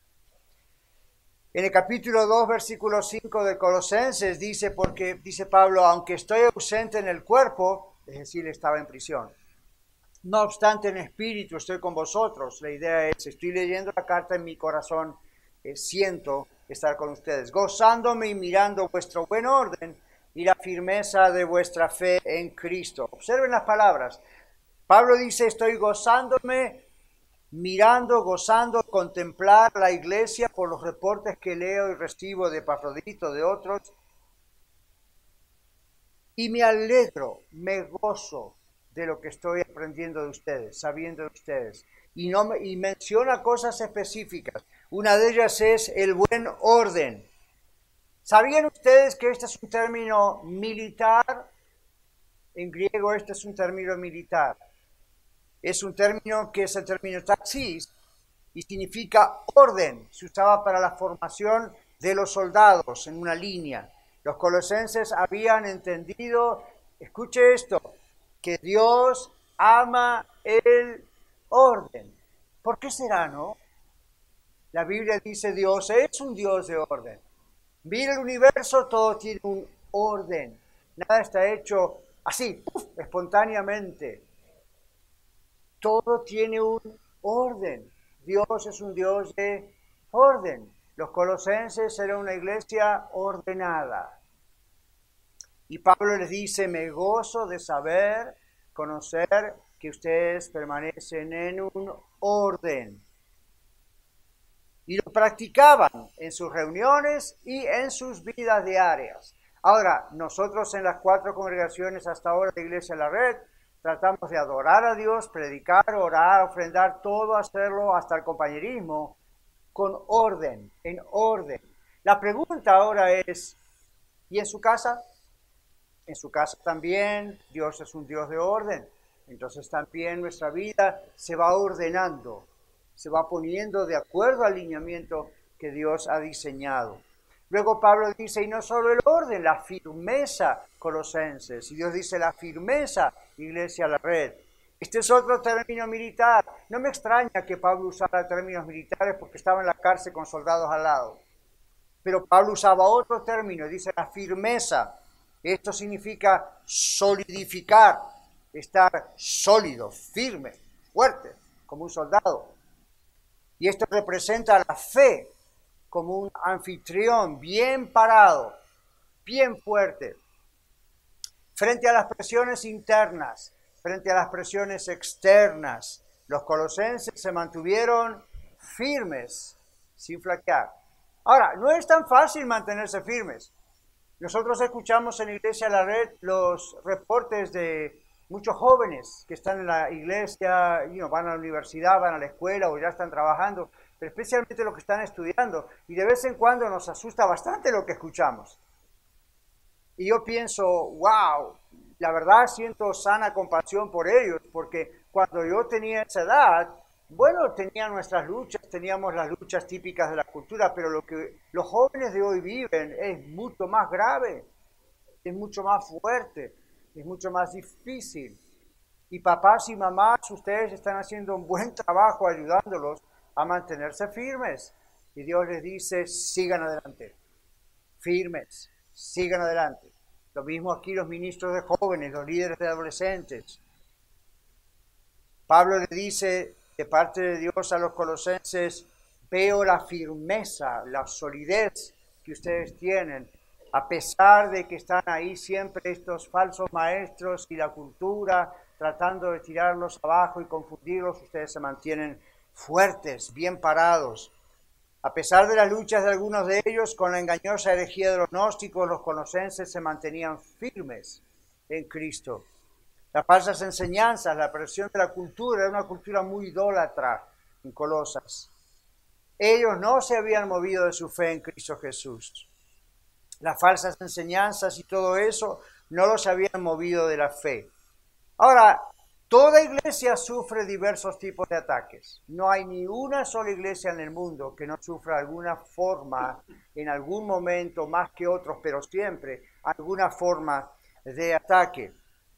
En el capítulo 2, versículo 5 de Colosenses dice Pablo, aunque estoy ausente en el cuerpo, es decir, estaba en prisión, no obstante en espíritu estoy con vosotros. La idea es, estoy leyendo la carta en mi corazón, siento estar con ustedes, gozándome y mirando vuestro buen orden y la firmeza de vuestra fe en Cristo. Observen las palabras. Pablo dice, estoy gozándome, mirando, gozando, contemplar la iglesia por los reportes que leo y recibo de Epafrodito, de otros. Y me alegro, me gozo de lo que estoy aprendiendo de ustedes, sabiendo de ustedes. Y menciona cosas específicas. Una de ellas es el buen orden. ¿Sabían ustedes que este es un término militar? En griego este es un término militar. Es un término que es el término taxis y significa orden. Se usaba para la formación de los soldados en una línea. Los colosenses habían entendido, escuche esto, que Dios ama el orden. ¿Por qué será, no? La Biblia dice Dios es un Dios de orden. Mira el universo, todo tiene un orden. Nada está hecho así, espontáneamente. Todo tiene un orden. Dios es un Dios de orden. Los colosenses eran una iglesia ordenada. Y Pablo les dice, me gozo de saber, conocer que ustedes permanecen en un orden. Y lo practicaban en sus reuniones y en sus vidas diarias. Ahora, nosotros en las 4 congregaciones hasta ahora de Iglesia La Red, tratamos de adorar a Dios, predicar, orar, ofrendar, todo hacerlo hasta el compañerismo con orden, en orden. La pregunta ahora es, ¿y en su casa? En su casa también Dios es un Dios de orden. Entonces también nuestra vida se va ordenando, se va poniendo de acuerdo al alineamiento que Dios ha diseñado. Luego Pablo dice, y no solo el orden, la firmeza, Colosenses. Y Dios dice la firmeza, Iglesia La Red. Este es otro término militar. No me extraña que Pablo usara términos militares porque estaba en la cárcel con soldados al lado. Pero Pablo usaba otro término, dice la firmeza. Esto significa solidificar, estar sólido, firme, fuerte, como un soldado. Y esto representa la fe como un anfitrión bien parado, bien fuerte, frente a las presiones internas, frente a las presiones externas. Los colosenses se mantuvieron firmes, sin flaquear. Ahora, no es tan fácil mantenerse firmes. Nosotros escuchamos en Iglesia La Red los reportes de muchos jóvenes que están en la iglesia, van a la universidad, van a la escuela o ya están trabajando, pero especialmente los que están estudiando. Y de vez en cuando nos asusta bastante lo que escuchamos. Y yo pienso, wow, la verdad siento sana compasión por ellos, porque cuando yo tenía esa edad, bueno, tenía nuestras luchas, teníamos las luchas típicas de la cultura, pero lo que los jóvenes de hoy viven es mucho más grave, es mucho más fuerte, es mucho más difícil. Y papás y mamás, ustedes están haciendo un buen trabajo ayudándolos a mantenerse firmes. Y Dios les dice, sigan adelante, firmes, sigan adelante. Lo mismo aquí los ministros de jóvenes, los líderes de adolescentes. Pablo le dice de parte de Dios a los colosenses, veo la firmeza, la solidez que ustedes tienen, a pesar de que están ahí siempre estos falsos maestros y la cultura tratando de tirarlos abajo y confundirlos, ustedes se mantienen fuertes, bien parados. A pesar de las luchas de algunos de ellos con la engañosa herejía de los gnósticos, los colosenses se mantenían firmes en Cristo. Las falsas enseñanzas, la presión de la cultura, era una cultura muy idólatra en Colosas. Ellos no se habían movido de su fe en Cristo Jesús. Las falsas enseñanzas y todo eso no los habían movido de la fe. Ahora, toda iglesia sufre diversos tipos de ataques. No hay ni una sola iglesia en el mundo que no sufra alguna forma, en algún momento más que otros, pero siempre alguna forma de ataque.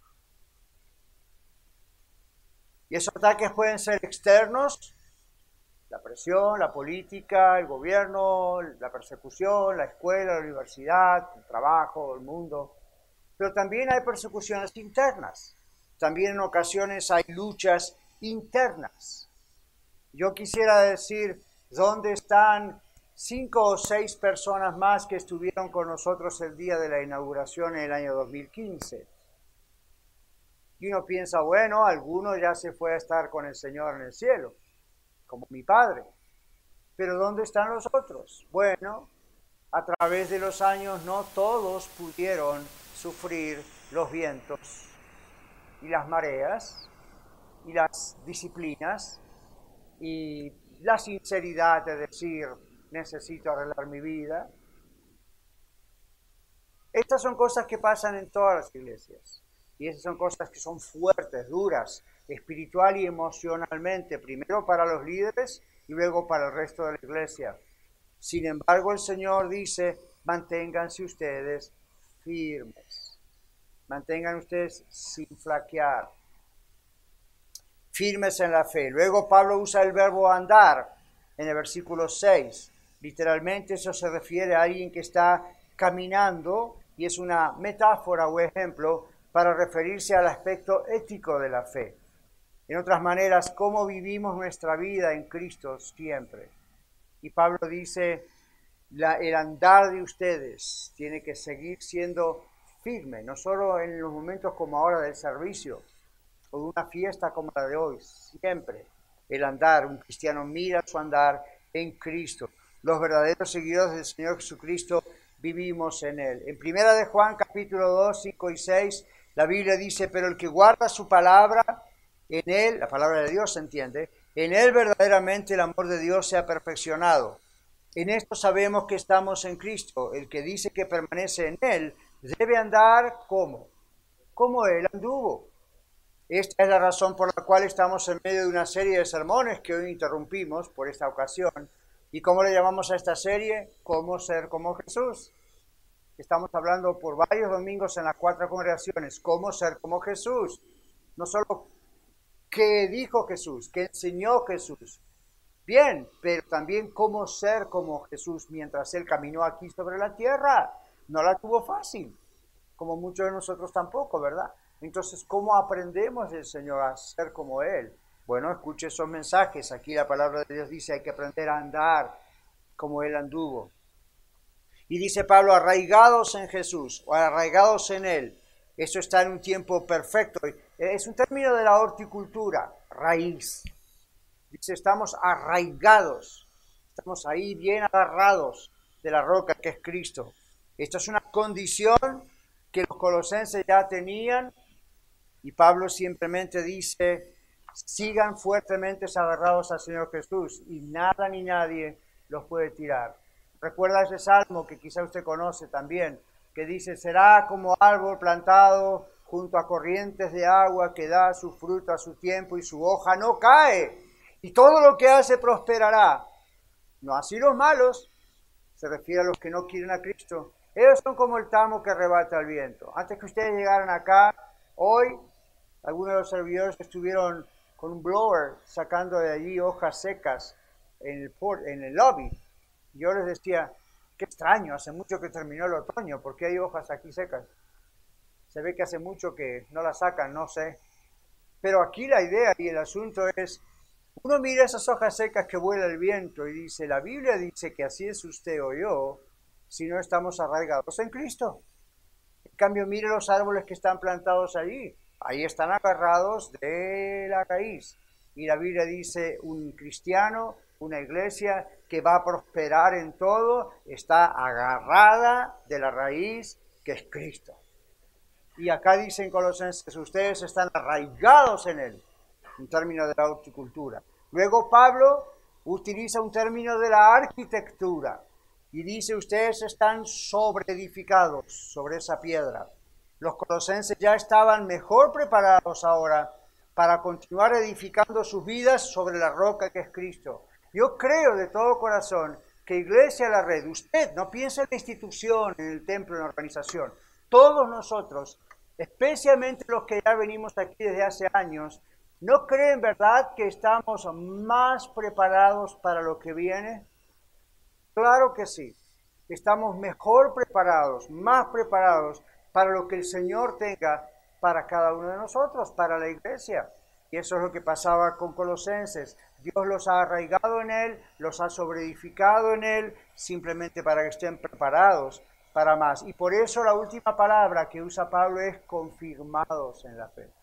Y esos ataques pueden ser externos, la presión, la política, el gobierno, la persecución, la escuela, la universidad, el trabajo, el mundo. Pero también hay persecuciones internas. También en ocasiones hay luchas internas. Yo quisiera decir, ¿dónde están 5 o 6 personas más que estuvieron con nosotros el día de la inauguración en el año 2015? Y uno piensa, bueno, alguno ya se fue a estar con el Señor en el cielo, como mi padre. Pero ¿dónde están los otros? Bueno, a través de los años no todos pudieron sufrir los vientos y las mareas y las disciplinas y la sinceridad de decir, necesito arreglar mi vida. Estas son cosas que pasan en todas las iglesias. Y esas son cosas que son fuertes, duras, espiritual y emocionalmente, primero para los líderes y luego para el resto de la iglesia. Sin embargo, el Señor dice, manténganse ustedes firmes, mantengan ustedes sin flaquear, firmes en la fe. Luego Pablo usa el verbo andar en el versículo 6. Literalmente eso se refiere a alguien que está caminando y es una metáfora o ejemplo para referirse al aspecto ético de la fe. En otras maneras, cómo vivimos nuestra vida en Cristo siempre. Y Pablo dice, el andar de ustedes tiene que seguir siendo firme, no solo en los momentos como ahora del servicio o de una fiesta como la de hoy, siempre el andar, un cristiano mira su andar en Cristo. Los verdaderos seguidores del Señor Jesucristo vivimos en Él. En 1 de Juan capítulo 2, 5 y 6, la Biblia dice, pero el que guarda su palabra, en Él, la palabra de Dios se entiende, en Él verdaderamente el amor de Dios se ha perfeccionado. En esto sabemos que estamos en Cristo. El que dice que permanece en Él debe andar como Él anduvo. Esta es la razón por la cual estamos en medio de una serie de sermones que hoy interrumpimos por esta ocasión. ¿Y cómo le llamamos a esta serie? ¿Cómo ser como Jesús? Estamos hablando por varios domingos en las 4 congregaciones, cómo ser como Jesús. No solo qué dijo Jesús, qué enseñó Jesús. Bien, pero también cómo ser como Jesús mientras Él caminó aquí sobre la tierra. No la tuvo fácil, como muchos de nosotros tampoco, ¿verdad? Entonces, ¿cómo aprendemos del Señor a ser como Él? Bueno, escuche esos mensajes. Aquí la palabra de Dios dice, hay que aprender a andar como Él anduvo. Y dice Pablo, arraigados en Jesús, o arraigados en Él. Eso está en un tiempo perfecto. Es un término de la horticultura, raíz. Dice, estamos arraigados, estamos ahí bien agarrados de la roca que es Cristo. Esto es una condición que los colosenses ya tenían y Pablo simplemente dice, sigan fuertemente agarrados al Señor Jesús y nada ni nadie los puede tirar. Recuerda ese salmo que quizá usted conoce también, que dice, será como árbol plantado junto a corrientes de agua que da su fruto a su tiempo y su hoja no cae. Y todo lo que hace prosperará. No así los malos, se refiere a los que no quieren a Cristo. Ellos son como el tamo que arrebata el viento. Antes que ustedes llegaran acá, hoy, algunos de los servidores estuvieron con un blower sacando de allí hojas secas en el lobby. Yo les decía, qué extraño, hace mucho que terminó el otoño, ¿por qué hay hojas aquí secas? Se ve que hace mucho que no las sacan, no sé. Pero aquí la idea y el asunto es, uno mira esas hojas secas que vuela el viento y dice, la Biblia dice que así es usted o yo si no estamos arraigados en Cristo. En cambio, mire los árboles que están plantados allí. Ahí están agarrados de la raíz. Y la Biblia dice, un cristiano, una iglesia que va a prosperar en todo, está agarrada de la raíz que es Cristo. Y acá dicen Colosenses, ustedes están arraigados en Él. Un término de la horticultura. Luego Pablo utiliza un término de la arquitectura y dice, ustedes están sobreedificados sobre esa piedra. Los colosenses ya estaban mejor preparados ahora para continuar edificando sus vidas sobre la roca que es Cristo. Yo creo de todo corazón que Iglesia La Red, usted no piensa en la institución, en el templo, en la organización, todos nosotros, especialmente los que ya venimos aquí desde hace años, ¿no creen, verdad, que estamos más preparados para lo que viene? Claro que sí. Estamos mejor preparados, más preparados para lo que el Señor tenga para cada uno de nosotros, para la iglesia. Y eso es lo que pasaba con Colosenses. Dios los ha arraigado en Él, los ha sobreedificado en Él, simplemente para que estén preparados para más. Y por eso la última palabra que usa Pablo es confirmados en la fe.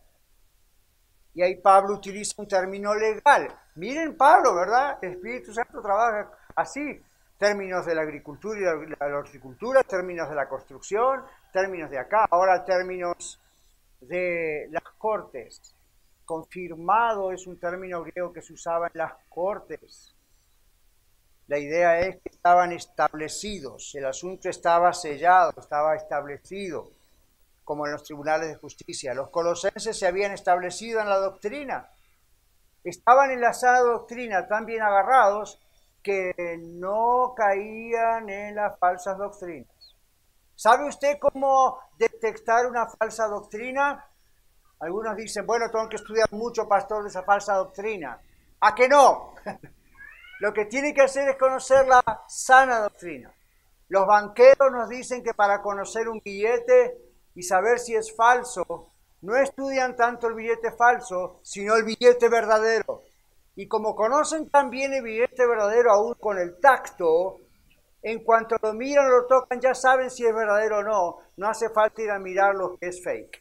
Y ahí Pablo utiliza un término legal. Miren Pablo, ¿verdad? El Espíritu Santo trabaja así. Términos de la agricultura y la horticultura, términos de la construcción, términos de acá. Ahora términos de las cortes. Confirmado es un término griego que se usaba en las cortes. La idea es que estaban establecidos. El asunto estaba sellado, estaba establecido. como en los tribunales de justicia. Los colosenses se habían establecido en la doctrina. Estaban en la sana doctrina tan bien agarrados que no caían en las falsas doctrinas. ¿Sabe usted cómo detectar una falsa doctrina? Algunos dicen, bueno, tengo que estudiar mucho, pastor, de esa falsa doctrina. ¿A que no? Lo que tiene que hacer es conocer la sana doctrina. Los banqueros nos dicen que para conocer un billete y saber si es falso, no estudian tanto el billete falso, sino el billete verdadero. Y como conocen también el billete verdadero aún con el tacto, en cuanto lo miran o lo tocan ya saben si es verdadero o no. No hace falta ir a mirar lo que es fake.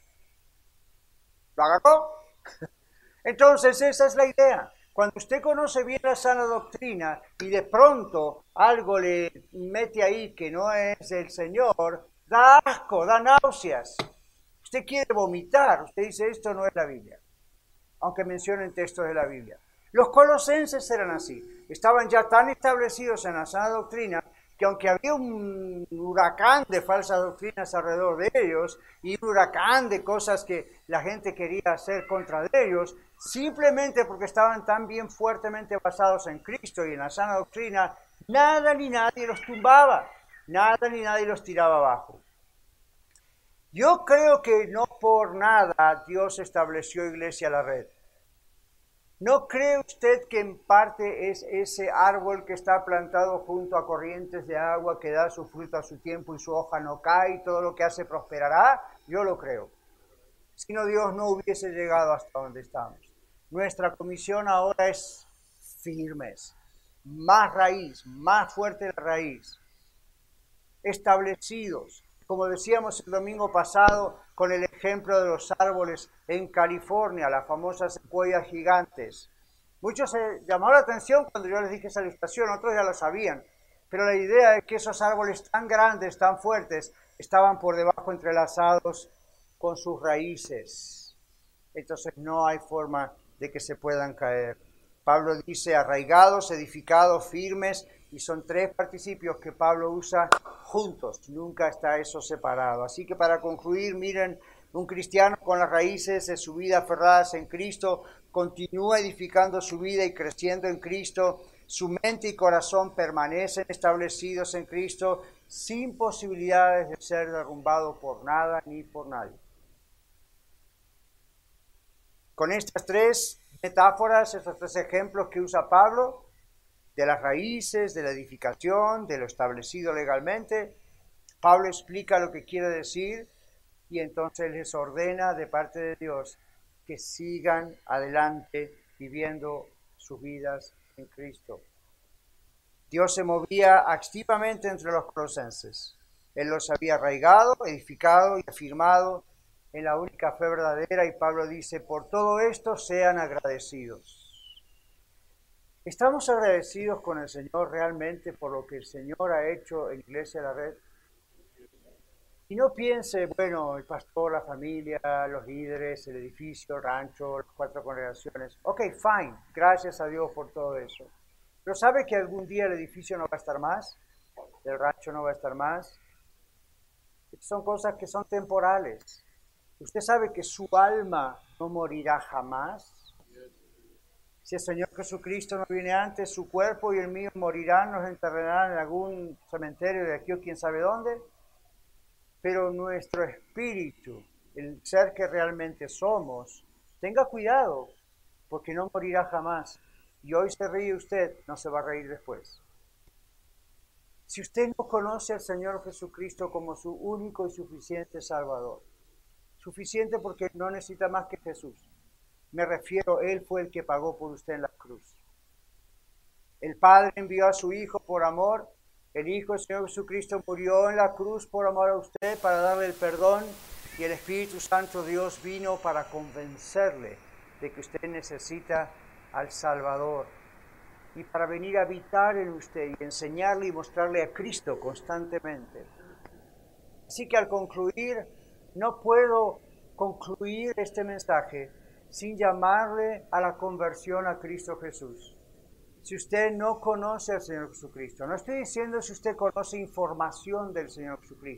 ¿Lo agarró? Entonces esa es la idea. Cuando usted conoce bien la sana doctrina y de pronto algo le mete ahí que no es el Señor, da asco, da náuseas. Usted quiere vomitar, usted dice esto no es la Biblia, aunque mencionen textos de la Biblia. Los colosenses eran así, estaban ya tan establecidos en la sana doctrina que aunque había un huracán de falsas doctrinas alrededor de ellos y un huracán de cosas que la gente quería hacer contra ellos, simplemente porque estaban tan bien fuertemente basados en Cristo y en la sana doctrina, nada ni nadie los tumbaba, nada ni nadie los tiraba abajo. Yo creo que no por nada Dios estableció Iglesia La Red. ¿No cree usted que en parte es ese árbol que está plantado junto a corrientes de agua que da su fruto a su tiempo y su hoja no cae y todo lo que hace prosperará? Yo lo creo. Si no, Dios no hubiese llegado hasta donde estamos. Nuestra comisión ahora es firmes, más raíz, más fuerte la raíz, establecidos. Como decíamos el domingo pasado, con el ejemplo de los árboles en California, las famosas secuoyas gigantes. Muchos se llamaron la atención cuando yo les dije esa ilustración, otros ya lo sabían, pero la idea es que esos árboles tan grandes, tan fuertes, estaban por debajo entrelazados con sus raíces. Entonces no hay forma de que se puedan caer. Pablo dice arraigados, edificados, firmes, y son tres participios que Pablo usa juntos, nunca está eso separado. Así que para concluir, miren, un cristiano con las raíces de su vida aferradas en Cristo, continúa edificando su vida y creciendo en Cristo, su mente y corazón permanecen establecidos en Cristo, sin posibilidades de ser derrumbado por nada ni por nadie. Con estas tres metáforas, estos tres ejemplos que usa Pablo, de las raíces, de la edificación, de lo establecido legalmente, Pablo explica lo que quiere decir y entonces les ordena de parte de Dios que sigan adelante viviendo sus vidas en Cristo. Dios se movía activamente entre los colosenses. Él los había arraigado, edificado y afirmado en la única fe verdadera, y Pablo dice, por todo esto sean agradecidos. ¿Estamos agradecidos con el Señor realmente por lo que el Señor ha hecho en Iglesia La Red? Y no piense, bueno, el pastor, la familia, los líderes, el edificio, el rancho, las 4 congregaciones. Ok, fine, gracias a Dios por todo eso. Pero ¿sabe que algún día el edificio no va a estar más? El rancho no va a estar más. Son cosas que son temporales. ¿Usted sabe que su alma no morirá jamás? Si el Señor Jesucristo no viene antes, su cuerpo y el mío morirán, nos enterrarán en algún cementerio de aquí o quién sabe dónde. Pero nuestro espíritu, el ser que realmente somos, tenga cuidado, porque no morirá jamás. Y hoy se ríe usted, no se va a reír después. Si usted no conoce al Señor Jesucristo como su único y suficiente Salvador, suficiente porque no necesita más que Jesús. Me refiero, Él fue el que pagó por usted en la cruz. El Padre envió a su Hijo por amor. El Hijo, el Señor Jesucristo, murió en la cruz por amor a usted para darle el perdón. Y el Espíritu Santo Dios vino para convencerle de que usted necesita al Salvador. Y para venir a habitar en usted y enseñarle y mostrarle a Cristo constantemente. Así que al concluir, no puedo concluir este mensaje sin llamarle a la conversión a Cristo Jesús. Si usted no conoce al Señor Jesucristo, no estoy diciendo si usted conoce información del Señor Jesucristo,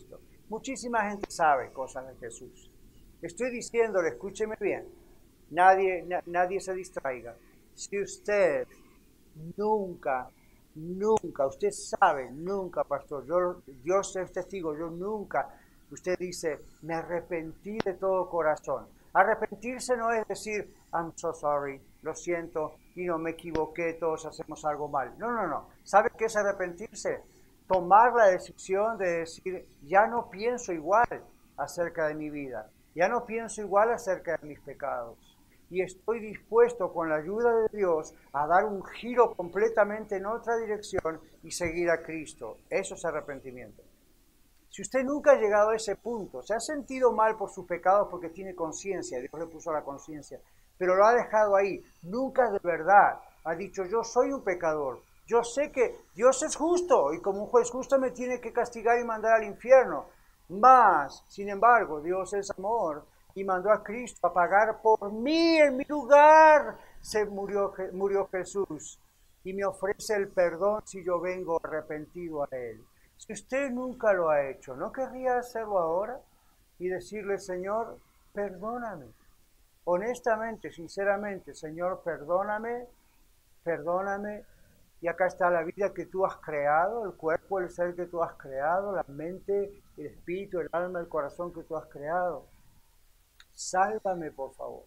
Muchísima gente sabe cosas de Jesús. Estoy diciéndole, escúcheme bien, nadie se distraiga. Si usted nunca, nunca, usted sabe, nunca, pastor, Dios es testigo, yo nunca, usted dice, me arrepentí de todo corazón. Arrepentirse no es decir, I'm so sorry, lo siento, y no me equivoqué, todos hacemos algo mal. No, no, no. ¿Sabe qué es arrepentirse? Tomar la decisión de decir, ya no pienso igual acerca de mi vida, ya no pienso igual acerca de mis pecados. Y estoy dispuesto con la ayuda de Dios a dar un giro completamente en otra dirección y seguir a Cristo. Eso es arrepentimiento. Si usted nunca ha llegado a ese punto, se ha sentido mal por sus pecados porque tiene conciencia, Dios le puso la conciencia, pero lo ha dejado ahí, nunca de verdad ha dicho, yo soy un pecador, yo sé que Dios es justo y como un juez justo me tiene que castigar y mandar al infierno, mas, sin embargo, Dios es amor y mandó a Cristo a pagar por mí en mi lugar, murió Jesús y me ofrece el perdón si yo vengo arrepentido a Él. Si usted nunca lo ha hecho, ¿no querría hacerlo ahora? Y decirle, Señor, perdóname. Honestamente, sinceramente, Señor, perdóname, perdóname. Y acá está la vida que tú has creado, el cuerpo, el ser que tú has creado, la mente, el espíritu, el alma, el corazón que tú has creado. Sálvame, por favor.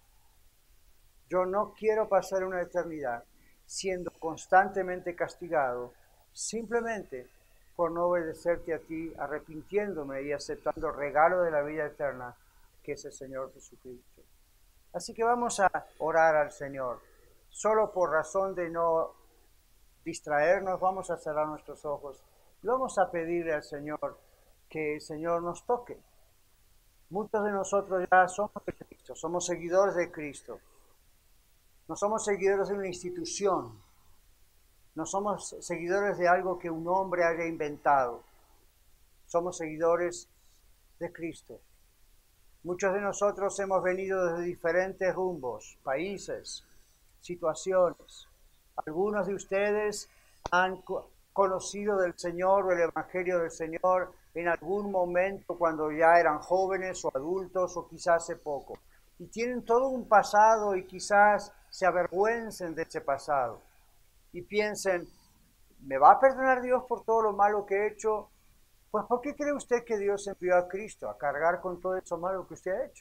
Yo no quiero pasar una eternidad siendo constantemente castigado, simplemente por no obedecerte a ti, arrepintiéndome y aceptando el regalo de la vida eterna, que es el Señor Jesucristo. Así que vamos a orar al Señor. Solo por razón de no distraernos, vamos a cerrar nuestros ojos y vamos a pedirle al Señor que el Señor nos toque. Muchos de nosotros ya somos de Cristo, somos seguidores de Cristo. No somos seguidores de una institución, no somos seguidores de algo que un hombre haya inventado. Somos seguidores de Cristo. Muchos de nosotros hemos venido desde diferentes rumbos, países, situaciones. Algunos de ustedes han conocido del Señor o el Evangelio del Señor en algún momento cuando ya eran jóvenes o adultos o quizás hace poco. Y tienen todo un pasado y quizás se avergüencen de ese pasado y piensen, ¿me va a perdonar Dios por todo lo malo que he hecho? Pues ¿por qué cree usted que Dios envió a Cristo a cargar con todo eso malo que usted ha hecho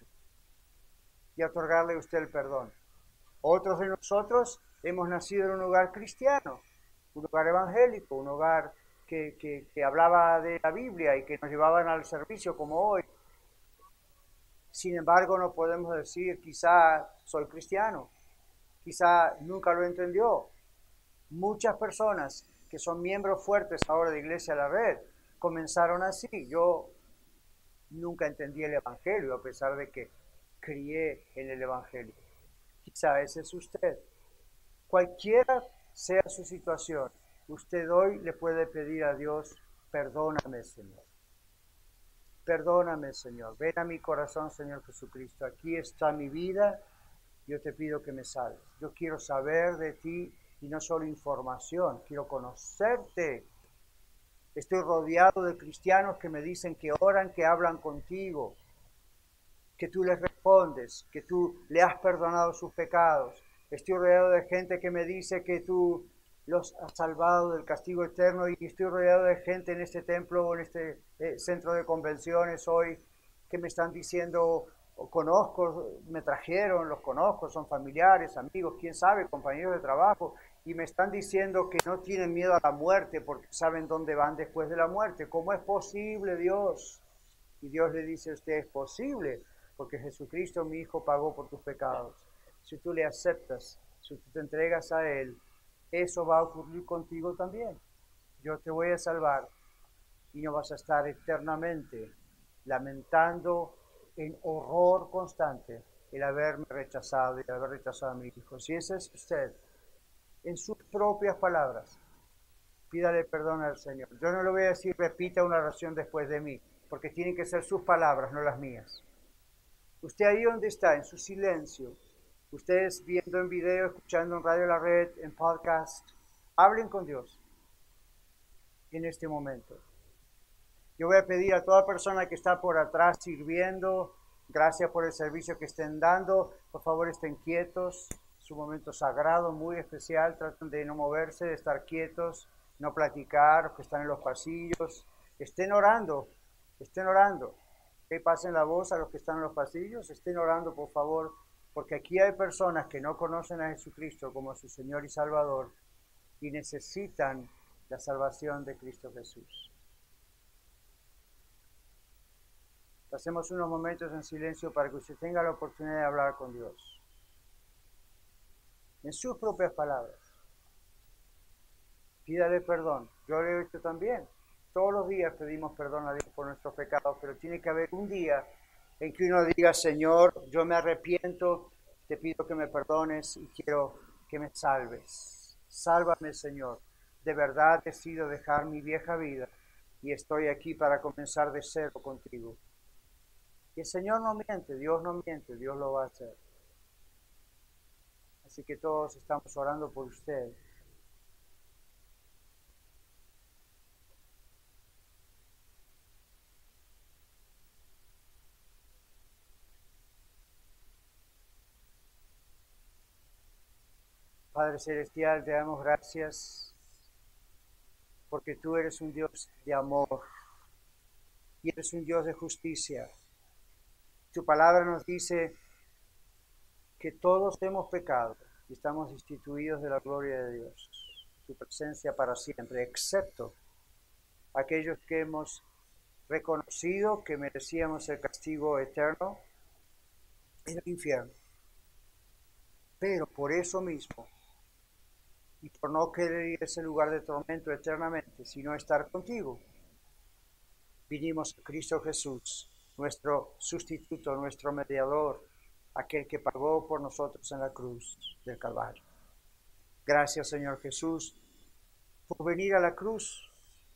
y a otorgarle a usted el perdón? Otros de nosotros hemos nacido en un hogar cristiano, un hogar evangélico, un hogar que hablaba de la Biblia y que nos llevaban al servicio como hoy. Sin embargo, no podemos decir, quizá soy cristiano, quizá nunca lo entendió. Muchas personas que son miembros fuertes ahora de Iglesia La Red comenzaron así. Yo nunca entendí el Evangelio a pesar de que crié en el Evangelio. Quizá ese es usted. Cualquiera sea su situación, usted hoy le puede pedir a Dios, perdóname, Señor. Perdóname, Señor. Ven a mi corazón, Señor Jesucristo. Aquí está mi vida. Yo te pido que me salves. Yo quiero saber de ti y no solo información. Quiero conocerte. Estoy rodeado de cristianos que me dicen que oran, que hablan contigo, que tú les respondes, que tú le has perdonado sus pecados. Estoy rodeado de gente que me dice que tú los has salvado del castigo eterno y estoy rodeado de gente en este templo o en este centro de convenciones hoy que me están diciendo, conozco, me trajeron, los conozco, son familiares, amigos, quién sabe, compañeros de trabajo, y me están diciendo que no tienen miedo a la muerte porque saben dónde van después de la muerte. ¿Cómo es posible, Dios? Y Dios le dice a usted, es posible, porque Jesucristo, mi Hijo, pagó por tus pecados. Si tú le aceptas, si tú te entregas a Él, eso va a ocurrir contigo también. Yo te voy a salvar y no vas a estar eternamente lamentando en horror constante el haberme rechazado y el haber rechazado a mi Hijo. Si ese es usted, en sus propias palabras, pídale perdón al Señor. Yo no le voy a decir repita una oración después de mí, porque tienen que ser sus palabras, no las mías. Usted ahí donde está, en su silencio, ustedes viendo en video, escuchando en Radio La Red, en podcast, hablen con Dios en este momento. Yo voy a pedir a toda persona que está por atrás sirviendo, gracias por el servicio que estén dando, por favor estén quietos, es un momento sagrado, muy especial, traten de no moverse, de estar quietos, no platicar, que están en los pasillos, estén orando, que pasen la voz a los que están en los pasillos, estén orando por favor, porque aquí hay personas que no conocen a Jesucristo como su Señor y Salvador y necesitan la salvación de Cristo Jesús. Pasemos unos momentos en silencio para que usted tenga la oportunidad de hablar con Dios. En sus propias palabras. Pídale perdón. Yo lo he hecho también. Todos los días pedimos perdón a Dios por nuestros pecados, pero tiene que haber un día en que uno diga, Señor, yo me arrepiento, te pido que me perdones y quiero que me salves. Sálvame, Señor. De verdad decido dejar mi vieja vida y estoy aquí para comenzar de cero contigo. Y el Señor no miente, Dios no miente, Dios lo va a hacer. Así que todos estamos orando por usted. Padre Celestial, te damos gracias porque tú eres un Dios de amor y eres un Dios de justicia. Tu palabra nos dice que todos hemos pecado y estamos destituidos de la gloria de Dios, tu presencia para siempre, excepto aquellos que hemos reconocido que merecíamos el castigo eterno en el infierno. Pero por eso mismo, y por no querer ir a ese lugar de tormento eternamente, sino estar contigo, vinimos a Cristo Jesús, nuestro sustituto, nuestro mediador, aquel que pagó por nosotros en la cruz del Calvario. Gracias, Señor Jesús, por venir a la cruz.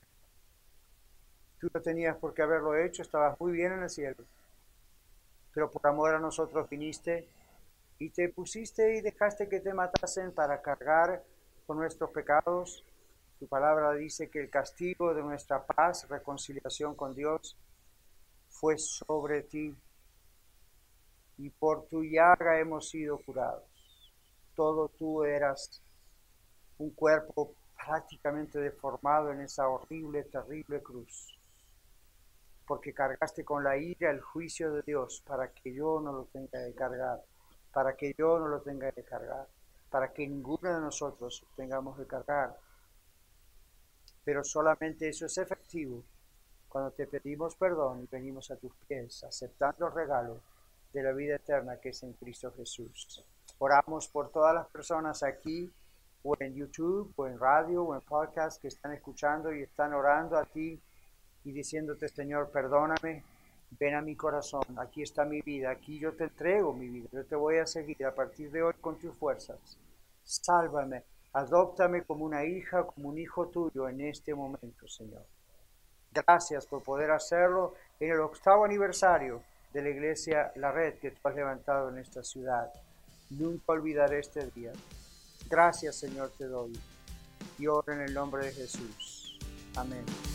Tú no tenías por qué haberlo hecho, estabas muy bien en el cielo, pero por amor a nosotros viniste y te pusiste y dejaste que te matasen para cargar con nuestros pecados. Tu palabra dice que el castigo de nuestra paz, reconciliación con Dios, fue sobre ti, y por tu llaga hemos sido curados. Todo tú eras un cuerpo prácticamente deformado en esa horrible, terrible cruz, porque cargaste con la ira el juicio de Dios para que yo no lo tenga que cargar, para que yo no lo tenga que cargar, para que ninguno de nosotros tengamos que cargar. Pero solamente eso es efectivo cuando te pedimos perdón y venimos a tus pies, aceptando el regalo de la vida eterna que es en Cristo Jesús. Oramos por todas las personas aquí, o en YouTube, o en radio, o en podcast, que están escuchando y están orando a ti y diciéndote, Señor, perdóname, ven a mi corazón, aquí está mi vida, aquí yo te entrego mi vida, yo te voy a seguir a partir de hoy con tus fuerzas. Sálvame, adóptame como una hija, como un hijo tuyo en este momento, Señor. Gracias por poder hacerlo en el 8º aniversario de la iglesia La Red que tú has levantado en esta ciudad. Nunca olvidaré este día. Gracias, Señor, te doy. Y oro en el nombre de Jesús. Amén.